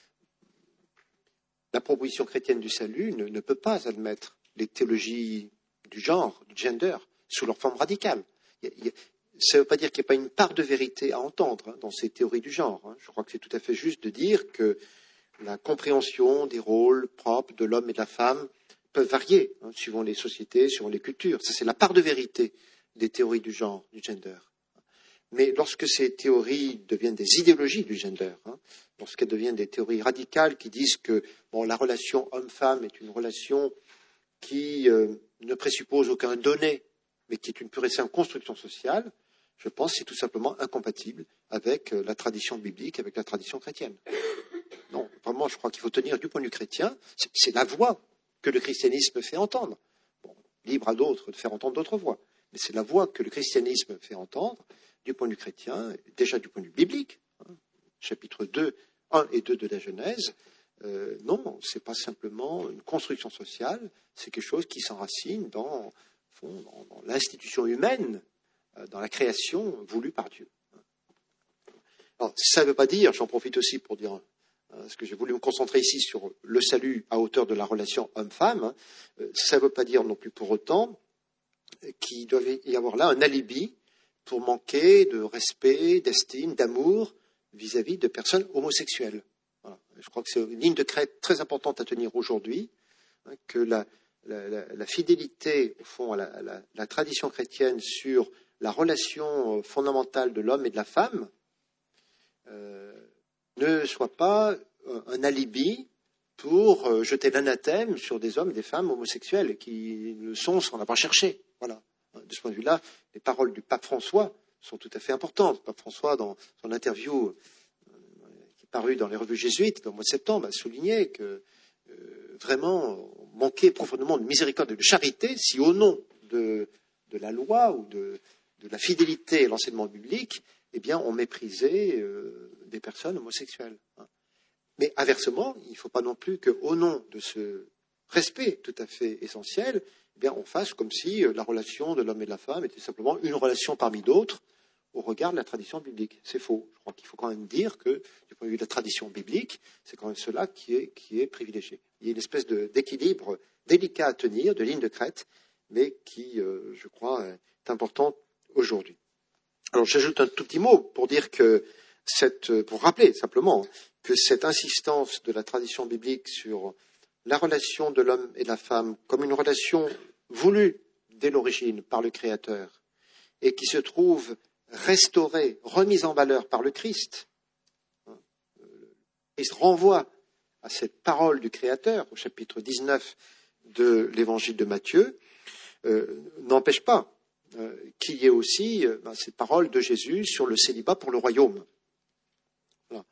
S1: la proposition chrétienne du salut ne peut pas admettre les théologies du genre, du gender, sous leur forme radicale. Ça ne veut pas dire qu'il n'y a pas une part de vérité à entendre dans ces théories du genre. Je crois que c'est tout à fait juste de dire que la compréhension des rôles propres de l'homme et de la femme peuvent varier, suivant les sociétés, suivant les cultures. Ça, c'est la part de vérité des théories du genre, du gender. Mais lorsque ces théories deviennent des idéologies du gender, lorsqu'elles deviennent des théories radicales qui disent que la relation homme-femme est une relation qui ne présuppose aucun donné, mais qui est une pure et simple construction sociale, je pense que c'est tout simplement incompatible avec la tradition biblique, avec la tradition chrétienne. Non, vraiment, je crois qu'il faut tenir du point de vue chrétien, c'est la voix que le christianisme fait entendre. Libre à d'autres de faire entendre d'autres voix, mais c'est la voix que le christianisme fait entendre du point de vue chrétien, déjà du point de vue biblique, chapitre 2, 1 et 2 de la Genèse. Non, ce n'est pas simplement une construction sociale, c'est quelque chose qui s'enracine dans l'institution humaine, dans la création voulue par Dieu. Alors, ça ne veut pas dire, j'en profite aussi pour dire, parce que j'ai voulu me concentrer ici sur le salut à hauteur de la relation homme-femme, ça ne veut pas dire non plus pour autant qu'il doit y avoir là un alibi pour manquer de respect, d'estime, d'amour vis-à-vis de personnes homosexuelles. Voilà. Je crois que c'est une ligne de crête très importante à tenir aujourd'hui, que la fidélité, au fond, à la tradition chrétienne sur la relation fondamentale de l'homme et de la femme ne soit pas un alibi pour jeter l'anathème sur des hommes et des femmes homosexuels qui le sont sans l'avoir cherché. Voilà. De ce point de vue-là, les paroles du pape François sont tout à fait importantes. Le pape François, dans son interview qui est parue dans les revues jésuites au mois de septembre, a souligné que vraiment on manquait profondément de miséricorde et de charité si au nom de la loi ou de la fidélité à l'enseignement biblique, eh bien, on méprisait des personnes homosexuelles. Mais inversement, il ne faut pas non plus qu'au nom de ce respect tout à fait essentiel, eh bien, on fasse comme si la relation de l'homme et de la femme était simplement une relation parmi d'autres, au regard de la tradition biblique. C'est faux. Je crois qu'il faut quand même dire que, du point de vue de la tradition biblique, c'est quand même cela qui est privilégié. Il y a une espèce d'équilibre délicat à tenir, de ligne de crête, mais qui, je crois, est important aujourd'hui. Alors, j'ajoute un tout petit mot pour dire que pour rappeler simplement que cette insistance de la tradition biblique sur la relation de l'homme et de la femme comme une relation voulue dès l'origine par le Créateur et qui se trouve restaurée, remise en valeur par le Christ. Christ renvoie à cette parole du Créateur au chapitre 19 de l'Évangile de Matthieu, n'empêche pas qu'il y ait aussi cette parole de Jésus sur le célibat pour le royaume. Voilà.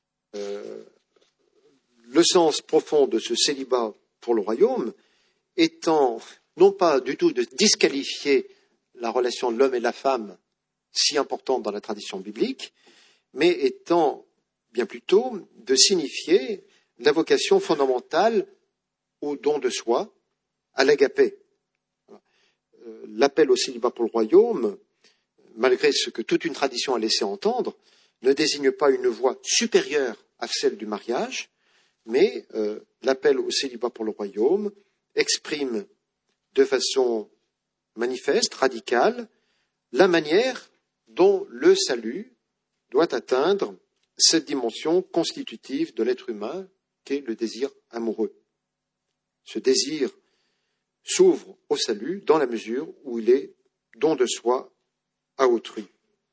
S1: Le sens profond de ce célibat pour le royaume étant non pas du tout de disqualifier la relation de l'homme et de la femme si importante dans la tradition biblique, mais étant bien plutôt de signifier la vocation fondamentale au don de soi, à l'agapé. L'appel au célibat pour le royaume, malgré ce que toute une tradition a laissé entendre, ne désigne pas une voie supérieure à celle du mariage, mais l'appel au célibat pour le royaume exprime de façon manifeste, radicale, la manière dont le salut doit atteindre cette dimension constitutive de l'être humain qu'est le désir amoureux. Ce désir s'ouvre au salut dans la mesure où il est don de soi à autrui.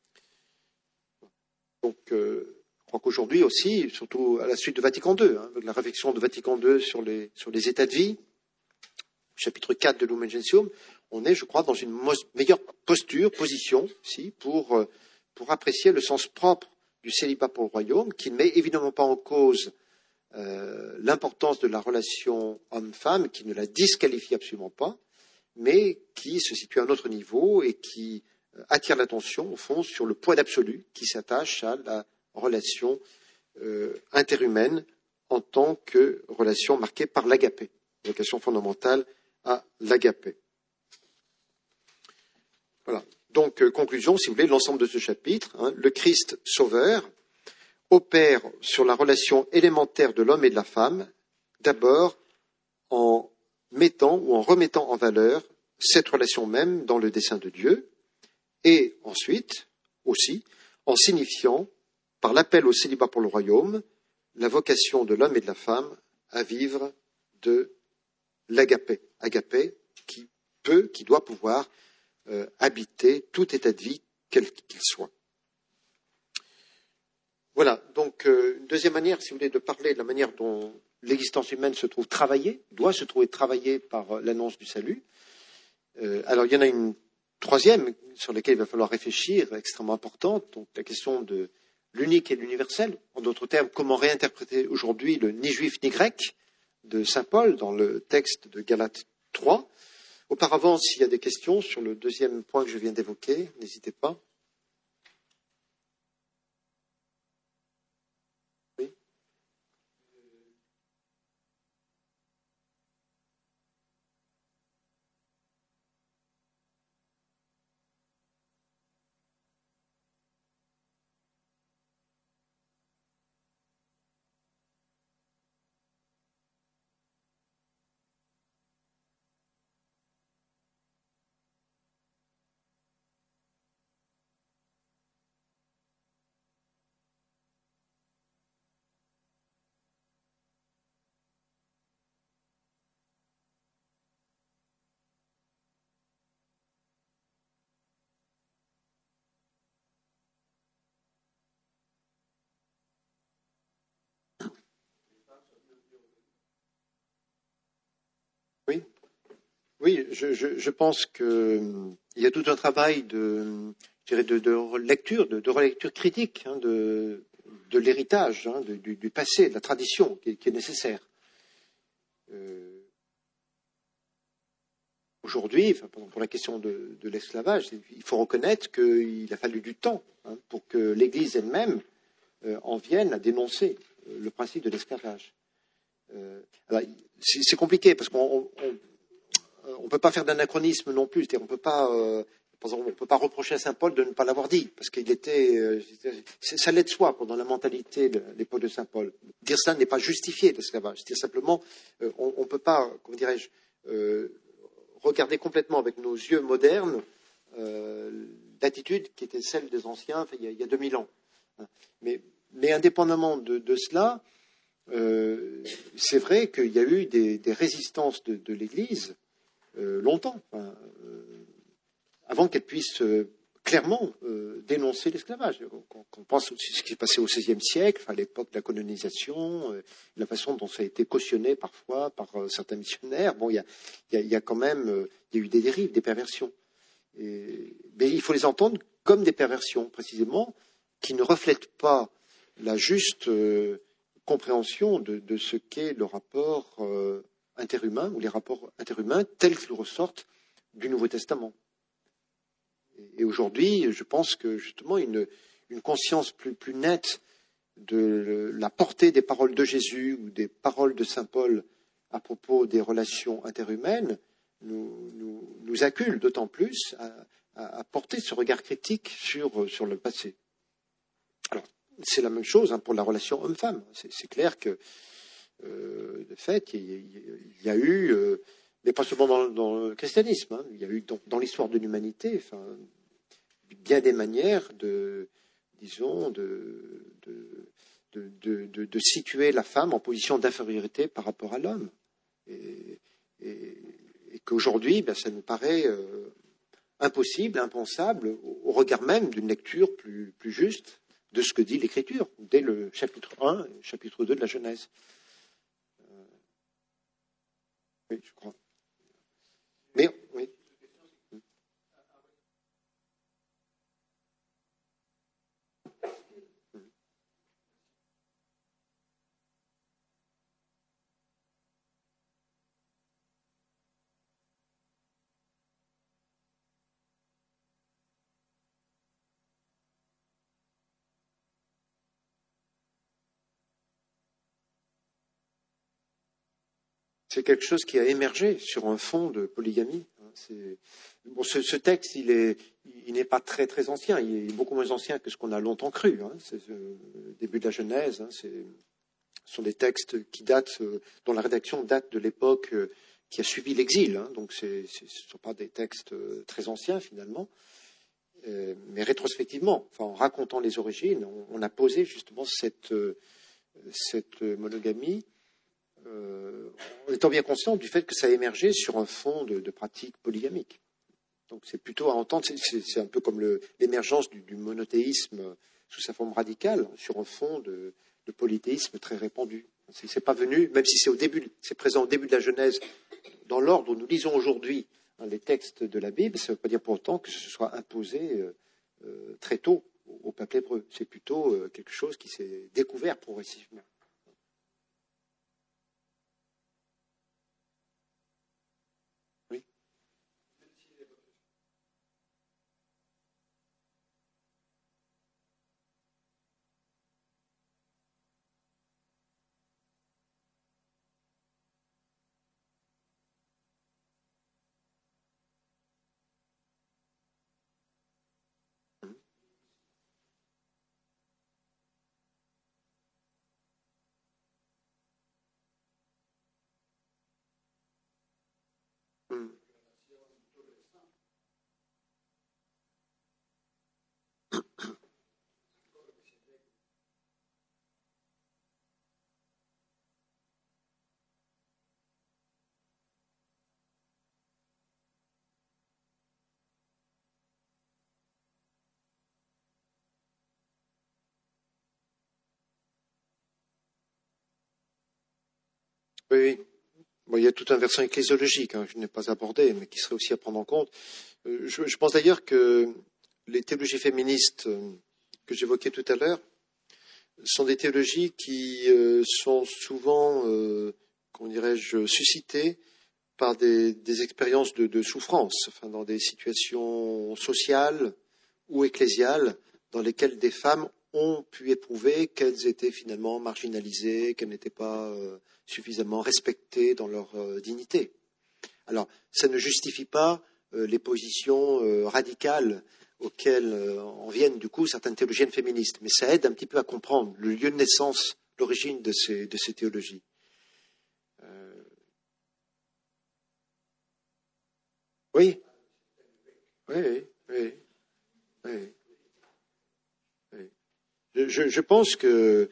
S1: Donc, je crois qu'aujourd'hui aussi, surtout à la suite de Vatican II, avec la réflexion de Vatican II sur les états de vie, chapitre 4 de Lumen Gentium, on est, je crois, dans une meilleure position, si, pour apprécier le sens propre du célibat pour le royaume, qui ne met évidemment pas en cause l'importance de la relation homme-femme, qui ne la disqualifie absolument pas, mais qui se situe à un autre niveau et qui attire l'attention, au fond, sur le poids d'absolu qui s'attache à la relation interhumaine en tant que relation marquée par l'agapé, vocation fondamentale à l'agapé. Voilà. Donc, conclusion, si vous voulez, l'ensemble de ce chapitre, le Christ sauveur opère sur la relation élémentaire de l'homme et de la femme, d'abord en mettant ou en remettant en valeur cette relation même dans le dessein de Dieu, et ensuite aussi en signifiant, par l'appel au célibat pour le royaume, la vocation de l'homme et de la femme à vivre de l'agapé, agapé qui doit pouvoir habiter tout état de vie, quel qu'il soit. Voilà, donc une deuxième manière, si vous voulez, de parler de la manière dont l'existence humaine se trouve travaillée, doit se trouver travaillée par l'annonce du salut. Alors il y en a une troisième sur laquelle il va falloir réfléchir, extrêmement importante, donc la question de l'unique et l'universel. En d'autres termes, comment réinterpréter aujourd'hui le ni juif ni grec de saint Paul dans le texte de Galates 3. Auparavant, s'il y a des questions sur le deuxième point que je viens d'évoquer, n'hésitez pas. Oui. Oui, je pense qu'il y a tout un travail de relecture, de relecture critique de l'héritage, du passé, de la tradition qui est nécessaire. Aujourd'hui, pour la question de l'esclavage, il faut reconnaître qu'il a fallu du temps pour que l'Église elle-même en vienne à dénoncer le principe de l'esclavage. Alors, c'est compliqué parce qu'on ne peut pas faire d'anachronisme non plus. On ne peut pas Par exemple, on ne peut pas reprocher à saint Paul de ne pas l'avoir dit, parce qu'il était, ça allait de soi dans la mentalité de l'époque de saint Paul. Dire ça n'est pas justifier l'esclavage. C'est simplement, on ne peut pas, comment dirais-je, regarder complètement avec nos yeux modernes l'attitude qui était celle des anciens il y a 2000 ans. Mais indépendamment de cela, c'est vrai qu'il y a eu des résistances de l'Église longtemps, avant qu'elle puisse clairement dénoncer l'esclavage. On pense aussi à ce qui s'est passé au XVIe siècle, à l'époque de la colonisation, la façon dont ça a été cautionné parfois par certains missionnaires. Bon, il y a quand même il y a eu des dérives, des perversions. Mais il faut les entendre comme des perversions, précisément, qui ne reflètent pas la juste compréhension de ce qu'est le rapport interhumain ou les rapports interhumains tels qu'ils ressortent du Nouveau Testament. Et aujourd'hui, je pense que justement une conscience plus nette de la portée des paroles de Jésus ou des paroles de saint Paul à propos des relations interhumaines nous accule d'autant plus à porter ce regard critique sur le passé. Alors, c'est la même chose pour la relation homme-femme. C'est clair que, de fait, il y a eu, mais pas seulement dans le christianisme, il y a eu dans l'histoire de l'humanité, bien des manières de situer la femme en position d'infériorité par rapport à l'homme. Et qu'aujourd'hui, ça nous paraît impossible, impensable, au regard même d'une lecture plus juste de ce que dit l'Écriture, dès le chapitre 1 et le chapitre 2 de la Genèse. Oui, je crois. Mais, oui. C'est quelque chose qui a émergé sur un fond de polygamie. Ce texte, il n'est pas très très ancien. Il est beaucoup moins ancien que ce qu'on a longtemps cru. C'est le début de la Genèse. Ce sont des textes qui datent, dont la rédaction date de l'époque qui a suivi l'exil. Donc, ce ne sont pas des textes très anciens finalement. Mais rétrospectivement, en racontant les origines, on a posé justement cette monogamie. En étant bien conscient du fait que ça a émergé sur un fond de pratiques polygamiques. Donc c'est plutôt à entendre, c'est un peu comme l'émergence du monothéisme sous sa forme radicale, sur un fond de polythéisme très répandu. C'est pas venu, même si c'est présent au début de la Genèse, dans l'ordre où nous lisons aujourd'hui les textes de la Bible, ça ne veut pas dire pour autant que ce soit imposé très tôt au peuple hébreu. C'est plutôt quelque chose qui s'est découvert progressivement. Oui. Bon, il y a tout un versant ecclésiologique que je n'ai pas abordé, mais qui serait aussi à prendre en compte. Je pense d'ailleurs que les théologies féministes que j'évoquais tout à l'heure sont des théologies qui sont souvent, comment dirais-je, suscitées par des expériences de souffrance, dans des situations sociales ou ecclésiales dans lesquelles des femmes ont pu éprouver qu'elles étaient finalement marginalisées, qu'elles n'étaient pas suffisamment respectées dans leur dignité. Alors, ça ne justifie pas les positions radicales auxquelles en viennent du coup certaines théologiennes féministes. Mais ça aide un petit peu à comprendre le lieu de naissance, l'origine de ces théologies. Oui, oui, oui, oui, oui. Je pense que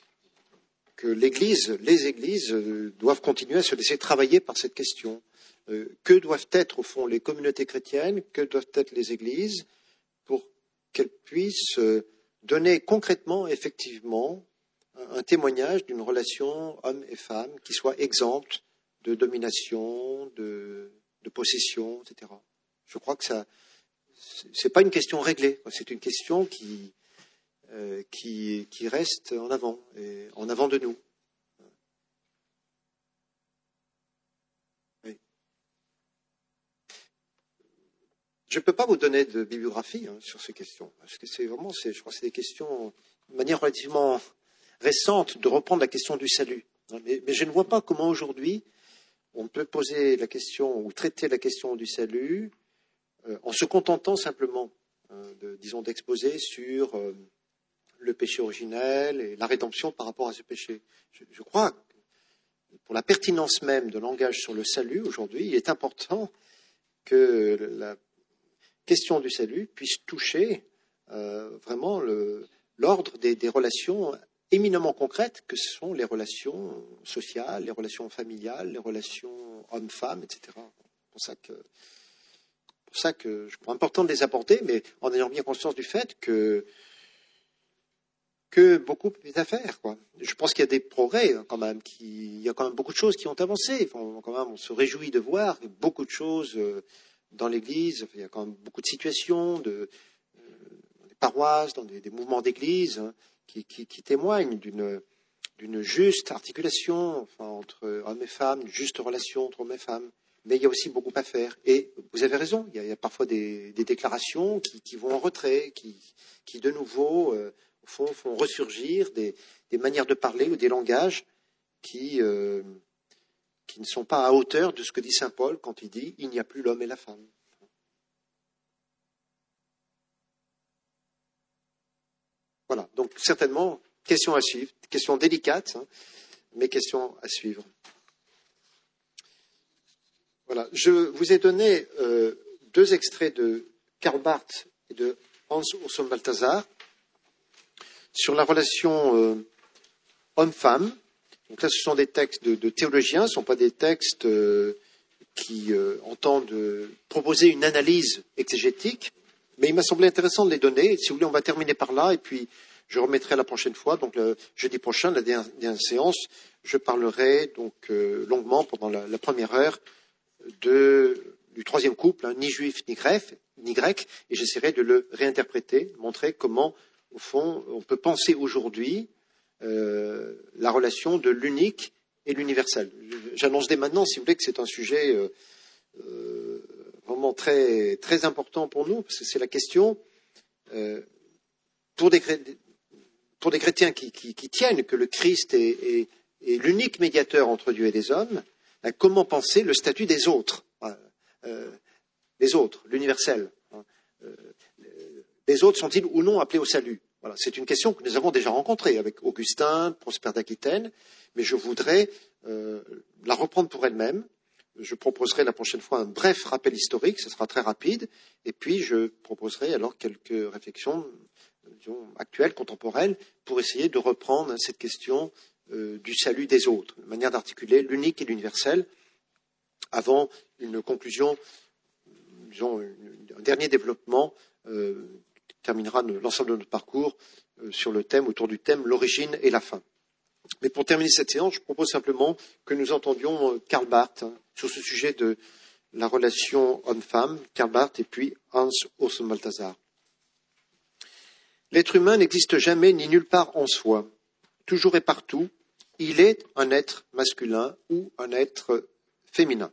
S1: les églises doivent continuer à se laisser travailler par cette question. Que doivent être, au fond, les communautés chrétiennes, que doivent être les églises pour qu'elles puissent donner concrètement, effectivement, un témoignage d'une relation homme et femme qui soit exempte de domination, de possession, etc. Je crois que ça, c'est pas une question réglée, c'est une question qui reste en avant, et en avant de nous. Oui. Je ne peux pas vous donner de bibliographie sur ces questions, parce que je crois que c'est des questions, de manière relativement récente, de reprendre la question du salut. Mais je ne vois pas comment aujourd'hui on peut poser la question ou traiter la question du salut en se contentant simplement, d'exposer sur le péché originel et la rédemption par rapport à ce péché. Je crois que pour la pertinence même de langage sur le salut aujourd'hui, il est important que la question du salut puisse toucher vraiment l'ordre des relations éminemment concrètes que sont les relations sociales, les relations familiales, les relations hommes-femmes, etc. C'est pour ça que je trouve important de les apporter, mais en ayant bien conscience du fait que beaucoup est à faire, quoi. Je pense qu'il y a des progrès quand même, il y a quand même beaucoup de choses qui ont avancé. Enfin, quand même, on se réjouit de voir beaucoup de choses dans l'Église. Il y a quand même beaucoup de situations, dans des paroisses, dans des mouvements d'Église qui témoignent d'une juste articulation entre hommes et femmes, une juste relation entre hommes et femmes. Mais il y a aussi beaucoup à faire. Et vous avez raison, il y a parfois des déclarations qui vont en retrait, qui de nouveau font ressurgir des manières de parler ou des langages qui ne sont pas à hauteur de ce que dit saint Paul quand il dit « il n'y a plus l'homme et la femme ». Voilà, donc certainement, question à suivre, question délicate, mais question à suivre. Voilà, je vous ai donné deux extraits de Karl Barth et de Hans Urs Balthasar sur la relation homme-femme. Donc là, ce sont des textes de théologiens, ce ne sont pas des textes qui entendent proposer une analyse exégétique, mais il m'a semblé intéressant de les donner. Et si vous voulez, on va terminer par là, et puis je remettrai la prochaine fois. Donc le jeudi prochain, la dernière séance, je parlerai donc longuement pendant la première heure du troisième couple, ni juif ni grec, et j'essaierai de le réinterpréter, montrer comment, au fond, on peut penser aujourd'hui la relation de l'unique et l'universel. J'annonce dès maintenant, si vous voulez, que c'est un sujet vraiment très, très important pour nous, parce que c'est la question, pour des chrétiens qui tiennent que le Christ est l'unique médiateur entre Dieu et les hommes, comment penser le statut des autres, les autres, l'universel. Les autres sont-ils ou non appelés au salut? Voilà, c'est une question que nous avons déjà rencontrée avec Augustin, Prosper d'Aquitaine, mais je voudrais la reprendre pour elle-même. Je proposerai la prochaine fois un bref rappel historique, ce sera très rapide, et puis je proposerai alors quelques réflexions disons, actuelles, contemporaines, pour essayer de reprendre cette question du salut des autres, une manière d'articuler l'unique et l'universel, avant une conclusion, disons, un dernier développement qui terminera l'ensemble de notre parcours sur le thème, autour du thème l'origine et la fin. Mais pour terminer cette séance, je propose simplement que nous entendions Karl Barth sur ce sujet de la relation homme-femme, Karl Barth et puis Hans Urs Balthasar. L'être humain n'existe jamais ni nulle part en soi. Toujours et partout, il est un être masculin ou un être féminin.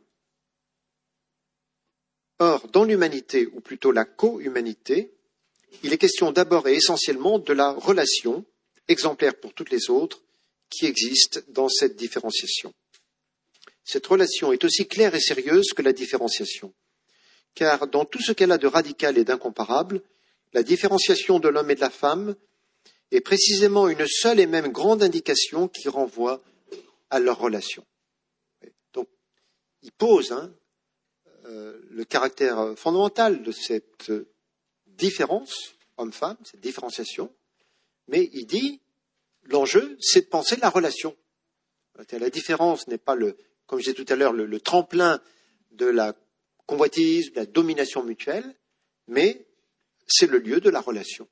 S1: Or, dans l'humanité, ou plutôt la co-humanité, il est question d'abord et essentiellement de la relation, exemplaire pour toutes les autres, qui existe dans cette différenciation. Cette relation est aussi claire et sérieuse que la différenciation. car dans tout ce qu'elle a de radical et d'incomparable, la différenciation de l'homme et de la femme est précisément une seule et même grande indication qui renvoie à leur relation. Donc, il pose le caractère fondamental de cette différence homme-femme, cette différenciation, mais il dit l'enjeu, c'est de penser la relation. La différence n'est pas, comme je disais tout à l'heure, le tremplin de la convoitise, de la domination mutuelle, mais c'est le lieu de la relation.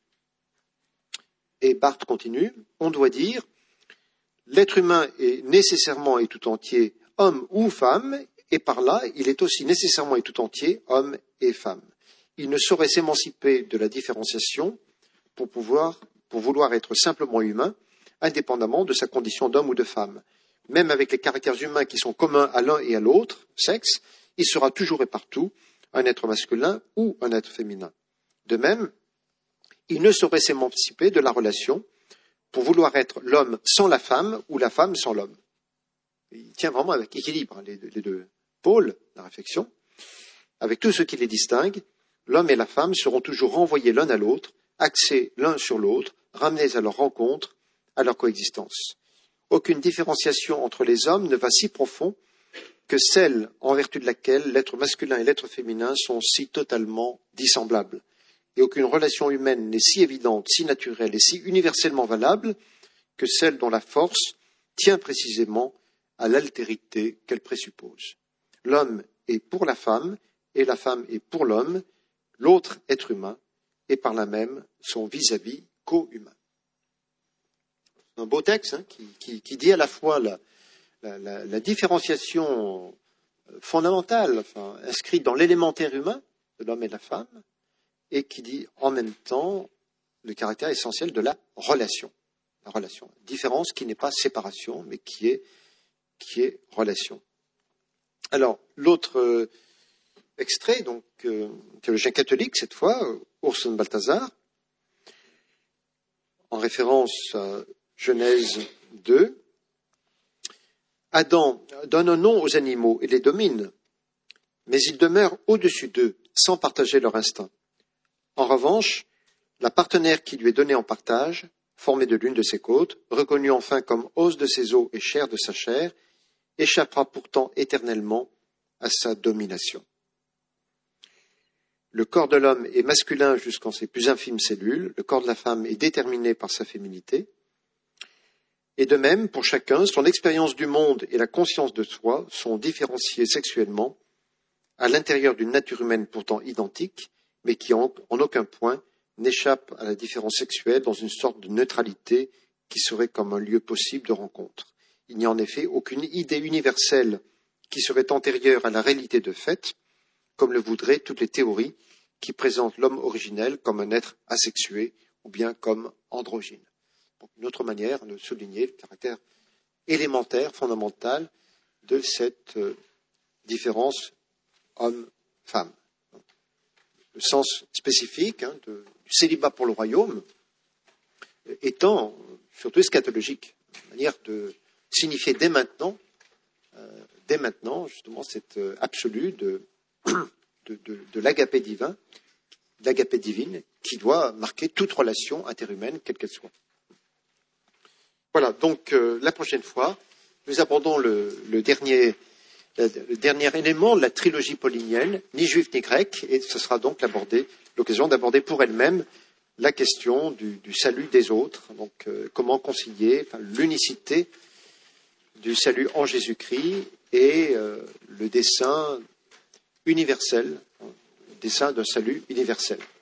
S1: Et Barthes continue, on doit dire, l'être humain est nécessairement et tout entier homme ou femme, et par là, il est aussi nécessairement et tout entier homme et femme. Il ne saurait s'émanciper de la différenciation pour vouloir être simplement humain, indépendamment de sa condition d'homme ou de femme. Même avec les caractères humains qui sont communs à l'un et à l'autre sexe, il sera toujours et partout un être masculin ou un être féminin. De même, il ne saurait s'émanciper de la relation pour vouloir être l'homme sans la femme ou la femme sans l'homme. Il tient vraiment avec équilibre les deux pôles de la réflexion. Avec tout ce qui les distingue, l'homme et la femme seront toujours renvoyés l'un à l'autre, axés l'un sur l'autre, ramenés à leur rencontre, à leur coexistence. Aucune différenciation entre les hommes ne va si profond que celle en vertu de laquelle l'être masculin et l'être féminin sont si totalement dissemblables. Et aucune relation humaine n'est si évidente, si naturelle et si universellement valable que celle dont la force tient précisément à l'altérité qu'elle présuppose. L'homme est pour la femme et la femme est pour l'homme, l'autre être humain, et par là même son vis-à-vis co-humain. Un beau texte qui dit à la fois la différenciation fondamentale, inscrite dans l'élémentaire humain de l'homme et de la femme, et qui dit en même temps le caractère essentiel de la relation. La relation. Différence qui n'est pas séparation, mais qui est relation. Alors, l'autre extrait, donc, théologien catholique, cette fois, Orson Balthazar, en référence à Genèse 2, Adam donne un nom aux animaux et les domine, mais il demeure au-dessus d'eux, sans partager leur instinct. En revanche, la partenaire qui lui est donnée en partage, formée de l'une de ses côtes, reconnue enfin comme os de ses os et chair de sa chair, échappera pourtant éternellement à sa domination. Le corps de l'homme est masculin jusqu'en ses plus infimes cellules, le corps de la femme est déterminé par sa féminité, et de même, pour chacun, son expérience du monde et la conscience de soi sont différenciées sexuellement à l'intérieur d'une nature humaine pourtant identique, mais qui en aucun point n'échappe à la différence sexuelle dans une sorte de neutralité qui serait comme un lieu possible de rencontre. Il n'y a en effet aucune idée universelle qui serait antérieure à la réalité de fait, comme le voudraient toutes les théories qui présentent l'homme originel comme un être asexué ou bien comme androgyne. Donc, une autre manière de souligner le caractère élémentaire, fondamental de cette différence homme-femme. Le sens spécifique du célibat pour le royaume étant surtout eschatologique, une manière de signifier dès maintenant justement cette absolue de l'agapé divin, l'agapé divine, qui doit marquer toute relation interhumaine, quelle qu'elle soit. Voilà, donc la prochaine fois, nous abordons le dernier élément de la trilogie paulinienne, ni juif ni grec, et ce sera donc l'occasion d'aborder pour elle-même la question du salut des autres, donc comment concilier l'unicité du salut en Jésus-Christ et le dessein universel, le dessein d'un salut universel.